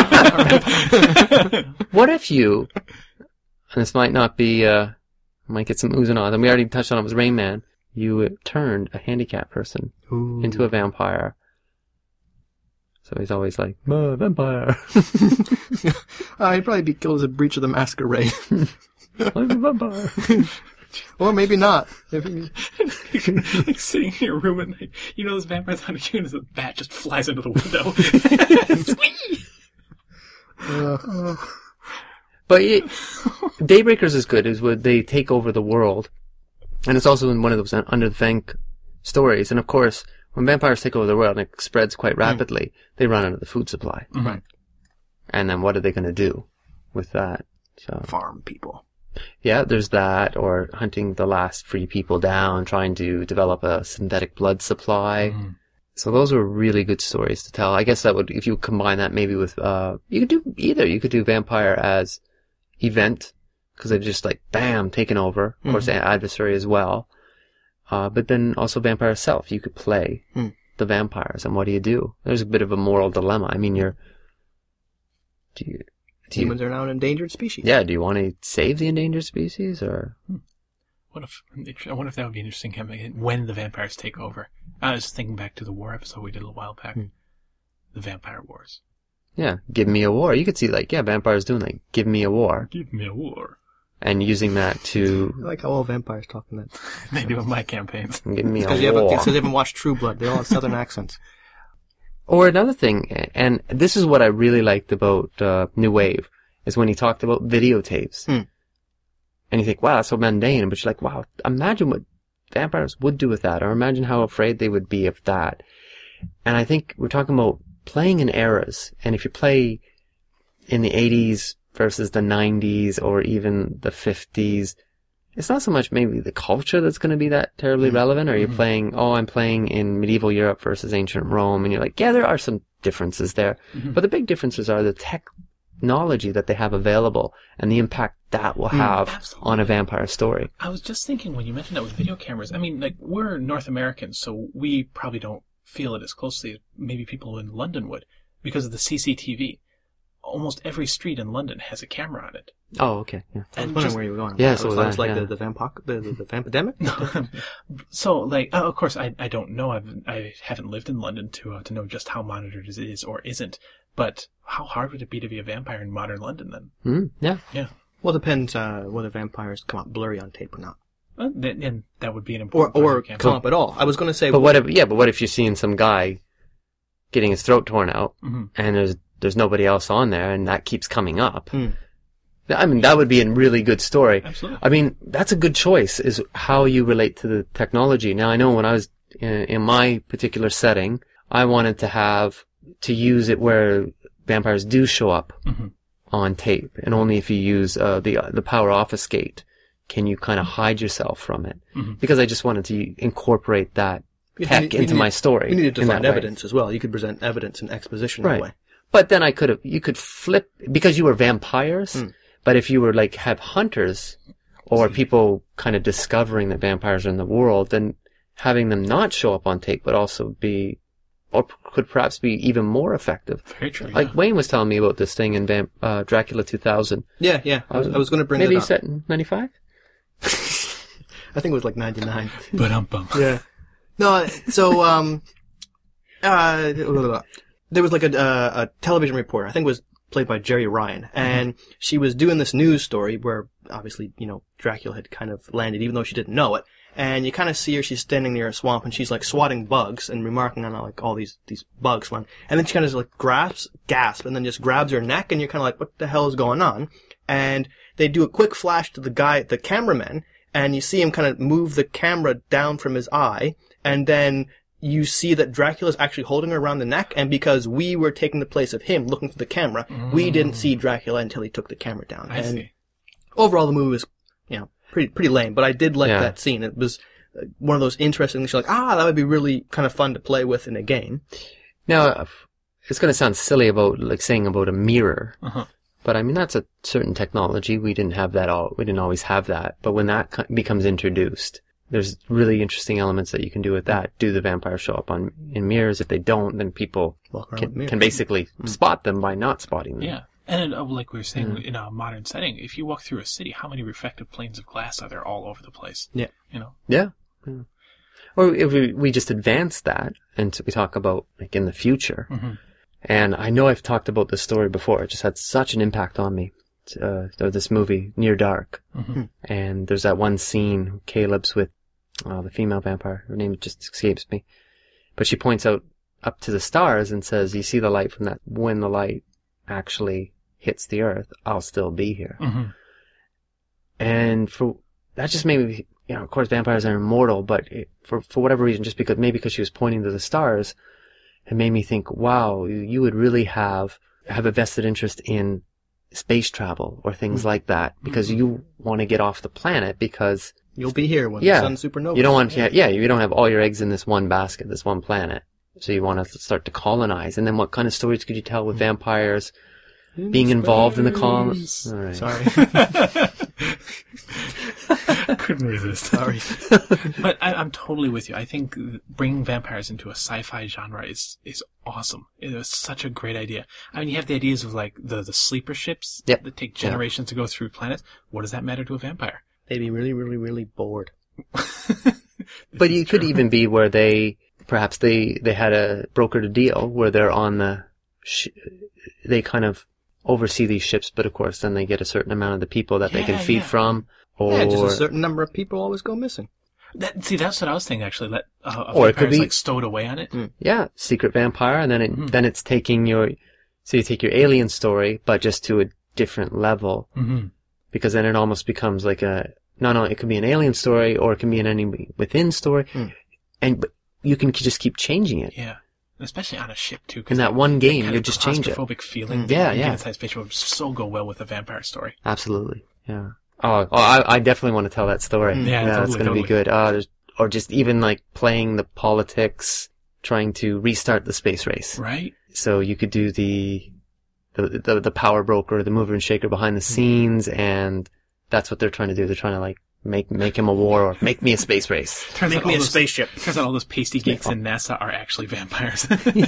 What if you, and this might not be, uh, might get some oohs and ahs, and we already touched on it, was Rain Man. You turned a handicapped person Ooh. into a vampire. So he's always like, "Uh, vampire. Uh, he'd probably be killed as a breach of the masquerade. I'm a vampire." Or maybe not. If he- Like sitting in your room at night, you know those vampires on you, and the bat just flies into the window. uh, But it, Daybreakers is good, is where they take over the world. And it's also in one of those Under the Fang stories. And of course, when vampires take over the world and it spreads quite rapidly, they run out of the food supply. Right. And then what are they going to do with that? So Farm people. yeah, there's that, or hunting the last free people down, trying to develop a synthetic blood supply. Mhm. So those were really good stories to tell. I guess that would, if you combine that maybe with, uh, you could do either. You could do vampire as event, because they're just like, bam, taken over. Of mm-hmm. course, adversary as well. Uh, but then also vampire itself. You could play mm. the vampires, and what do you do? There's a bit of a moral dilemma. I mean, you're, do you, do Humans you, are now an endangered species. Yeah, do you want to save the endangered species, or? Hmm. What if, I wonder if that would be an interesting campaign, when the vampires take over. I was thinking back to the war episode we did a little while back. Hmm. The Vampire Wars. Yeah, give me a war. You could see, like, yeah, vampires doing, like, give me a war. Give me a war. And using that to... I like how all vampires talk in that. They do in my campaigns. Give me a war. Because they haven't watched True Blood. They all have southern accents. Or another thing, and this is what I really liked about uh, New Wave, is when he talked about videotapes. Hmm. And you think, wow, that's so mundane. But you're like, wow, imagine what vampires would do with that. Or imagine how afraid they would be of that. And I think we're talking about playing in eras. And if you play in the eighties versus the nineties or even the fifties, it's not so much maybe the culture that's going to be that terribly mm-hmm. relevant. Or you're mm-hmm. playing, oh, I'm playing in medieval Europe versus ancient Rome. And you're like, yeah, there are some differences there. Mm-hmm. But the big differences are the technology that they have available and the impact that will have mm, on a vampire story. I was just thinking when you mentioned that with video cameras, I mean, like, we're North Americans, so we probably don't feel it as closely as maybe people in London would because of the C C T V. Almost every street in London has a camera on it. Oh, okay. Yeah. I was wondering where you were going. Yeah, so it was, that, was like yeah. the, the, vampoc- the, the, the vampidemic? So, like, uh, of course, I, I don't know. I've, I haven't lived in London to uh, to know just how monitored it is or isn't. But how hard would it be to be a vampire in modern London then? Mm, yeah. Yeah. Well, it depends uh, whether vampires come out blurry on tape or not. Well, then, and that would be an important Or, or part of come up at all. I was going to say... But what if, yeah, but what if you're seeing some guy getting his throat torn out mm-hmm. and there's there's nobody else on there and that keeps coming up? Mm. I mean, that would be a really good story. Absolutely. I mean, that's a good choice, is how you relate to the technology. Now, I know when I was in, in my particular setting, I wanted to have, to use it where vampires do show up mm-hmm. on tape, and only if you use uh, the the power obfuscate can you kind of hide yourself from it. Mm-hmm. Because I just wanted to incorporate that tech you need, into you my need, story. You needed to find evidence way. as well. You could present evidence and exposition right. that way. But then I could have, you could flip, because you were vampires, mm. but if you were like, have hunters, or people kind of discovering that vampires are in the world, then having them not show up on tape would also be, or could perhaps be even more effective. Very true. Like yeah. Wayne was telling me about this thing in Vamp, uh, Dracula two thousand. Yeah, yeah. I was, I was going to bring maybe it up. Maybe set in ninety-five? I think it was like ninety-nine. But um bum. Yeah. No, so, um, uh, there was like a, uh, a television reporter, I think it was played by Jerry Ryan, and mm-hmm. she was doing this news story where obviously, you know, Dracula had kind of landed, even though she didn't know it. And you kind of see her, she's standing near a swamp, and she's like swatting bugs and remarking on like all these, these bugs. And then she kind of like grasps, gasp, and then just grabs her neck, and you're kind of like, what the hell is going on? And they do a quick flash to the guy, the cameraman, and you see him kind of move the camera down from his eye, and then you see that Dracula's actually holding her around the neck, and because we were taking the place of him looking through the camera, mm. we didn't see Dracula until he took the camera down. I and see. Overall, the movie was, you know, pretty pretty lame, but I did like yeah. that scene. It was one of those interesting things. You're like, ah, that would be really kind of fun to play with in a game. Now, it's going to sound silly about like saying about a mirror, uh-huh. but I mean that's a certain technology. We didn't have that all. We didn't always have that, but when that becomes introduced, there's really interesting elements that you can do with that. Do the vampires show up on in mirrors? If they don't, then people can, can basically mm. spot them by not spotting them. Yeah. And uh, like we were saying, mm. in a modern setting, if you walk through a city, how many reflective planes of glass are there all over the place? Yeah. You know? Yeah. yeah. Or if we, we just advance that, and we talk about, like, in the future. Mm-hmm. And I know I've talked about this story before. It just had such an impact on me. Uh, this movie, Near Dark. Mm-hmm. And there's that one scene, Caleb's with uh, the female vampire. Her name just escapes me. But she points out up to the stars and says, you see the light from that? When the light actually hits the earth, I'll still be here. Mm-hmm. And for that just made me, you know, of course vampires are immortal, but it, for for whatever reason, just because maybe because she was pointing to the stars, it made me think, wow, you would really have have a vested interest in space travel or things mm-hmm. like that, because mm-hmm. you want to get off the planet because you'll be here when yeah, the sun supernova. You don't want, yeah. yeah, you don't have all your eggs in this one basket, this one planet. So you want to start to colonize. And then what kind of stories could you tell with vampires being involved in the colony? All right. Sorry. Couldn't resist. Sorry. But I, I'm totally with you. I think bringing vampires into a sci-fi genre is is awesome. It was such a great idea. I mean, you have the ideas of like the, the sleeper ships Yep. that take generations to go through planets. What does that matter to a vampire? They'd be really, really, really bored. But it could even be where they, perhaps they, they had a brokered a deal where they're on the, sh- they kind of oversee these ships, but of course then they get a certain amount of the people that they Yeah, can feed yeah. from. Or, Yeah, just a certain number of people always go missing. That, see, that's what I was thinking, actually. Let uh, a Or it could vampire is be- like stowed away on it. yeah, secret vampire, and then it, Mhm. then it's taking your, so you take your alien story, but just to a different level, Mm-hmm. because then it almost becomes like a, no, no, it could be an alien story, or it can be an enemy within story, Mm. and, but you can just keep changing it. Yeah. Especially on a ship, too. 'cause In that they- one they game, kind you of just change it. claustrophobic feeling. Mm. Yeah, you yeah. Get inside space would so go well with a vampire story. Absolutely, yeah. Oh, oh I, I definitely want to tell that story. Mm. Yeah, it's totally, going to be totally. good. Uh, there's, or just even like playing the politics, trying to restart the space race. Right? So you could do the, the, the, the power broker, the mover and shaker behind the Mm-hmm. scenes, and that's what they're trying to do. They're trying to like make, make him a war or make me a space race. Turns Make out me all a those- spaceship. Turns out all those pasty geeks in NASA are actually vampires.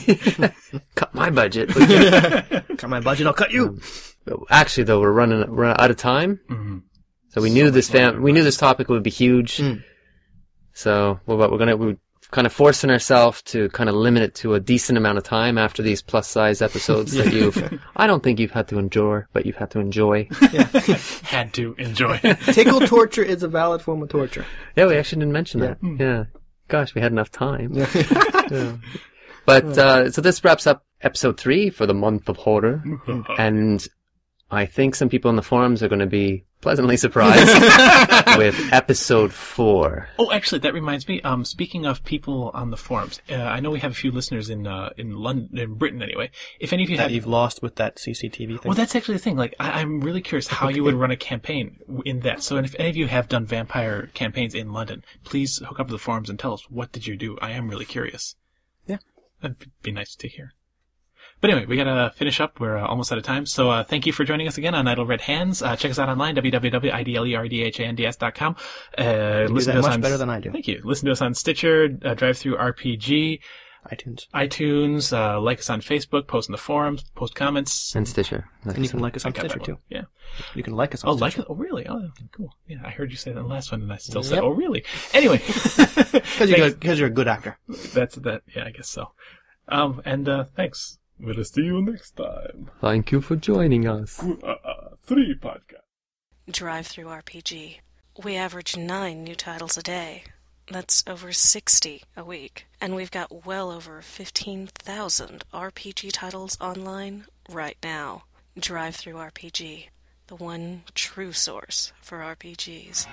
Cut my budget. Cut my budget, I'll cut you. Actually though, we're running, we're out of time. Mhm. So we So knew much this more fam- than we knew this topic would be huge. Mm. So well, what we're gonna we're kind of forcing ourselves to kind of limit it to a decent amount of time after these plus size episodes that you've. I don't think you've had to endure, but you've had to enjoy. Had to enjoy. Tickle torture is a valid form of torture. Yeah, we actually didn't mention that. Hmm. Yeah, gosh, we had enough time. Yeah. But uh, so this wraps up episode three for the month of horror, and I think some people in the forums are going to be pleasantly surprised with episode four. Oh, actually, that reminds me. Um, speaking of people on the forums, uh, I know we have a few listeners in uh, in London, in Britain, anyway. If any of you That have, you've lost with that C C T V thing. well, that's actually the thing. Like, I, I'm really curious how you would run a campaign in that. So, and if any of you have done vampire campaigns in London, please hook up to the forums and tell us what did you do. I am really curious. Yeah. That'd be nice to hear. But anyway, we gotta finish up. We're uh, almost out of time. So, uh, thank you for joining us again on Idle Red Hands. Uh, check us out online, w w w dot idlerdands dot com. Uh, You do listen that to us much on, better than I do. Thank you. Listen to us on Stitcher, uh, Drive Through R P G, iTunes. iTunes, uh, like us on Facebook, post in the forums, post comments. And Stitcher. And you can like us I on got Stitcher that too. one. Yeah. You can like us on Oh, Stitcher. like it? Oh, really? Oh, cool. Yeah, I heard you say that in the last one, and I still said, Yep. "Oh, really?" Anyway, Because you're, good- 'cause you're a good actor. that's that. Yeah, I guess so. Um, and uh, thanks. We'll see you next time. Thank you for joining us. Uh, three podcast. Drive Through R P G. We average nine new titles a day. That's over sixty a week. And we've got well over fifteen thousand R P G titles online right now. Drive Through R P G, the one true source for R P Gs.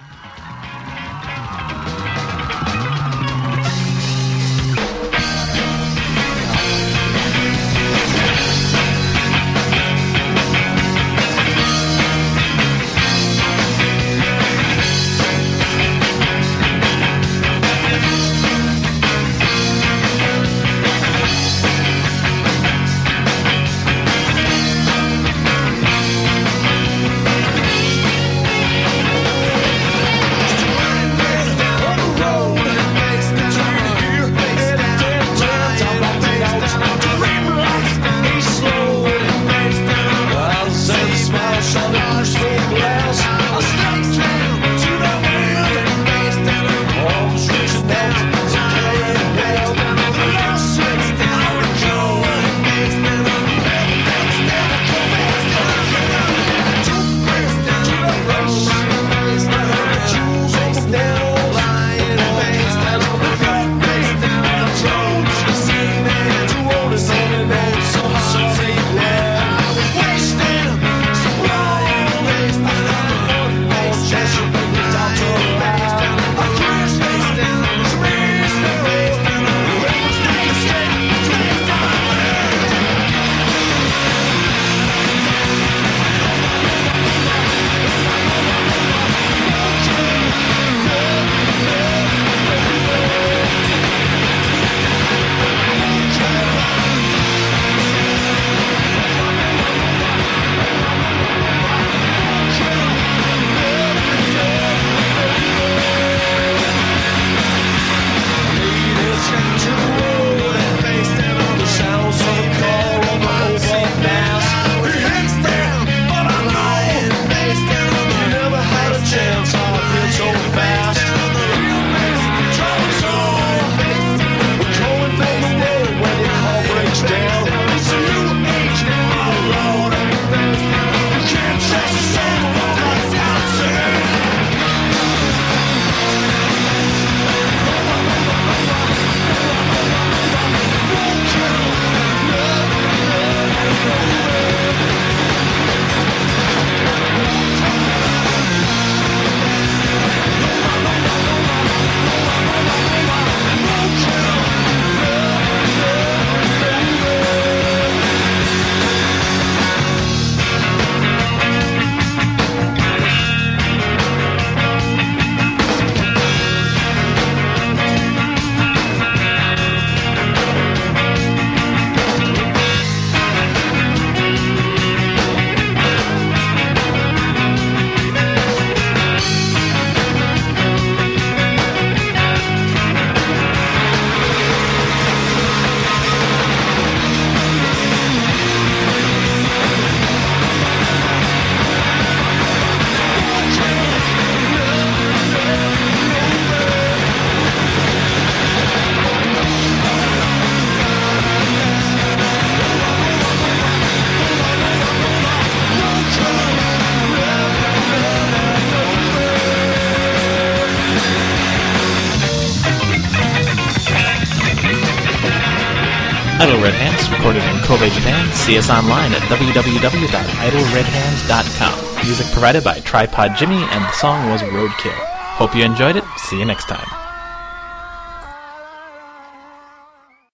Idle Red Hands, recorded in Kobe, Japan. See us online at w w w dot idle red hands dot com. Music provided by Tripod Jimmy, and the song was Roadkill. Hope you enjoyed it. See you next time.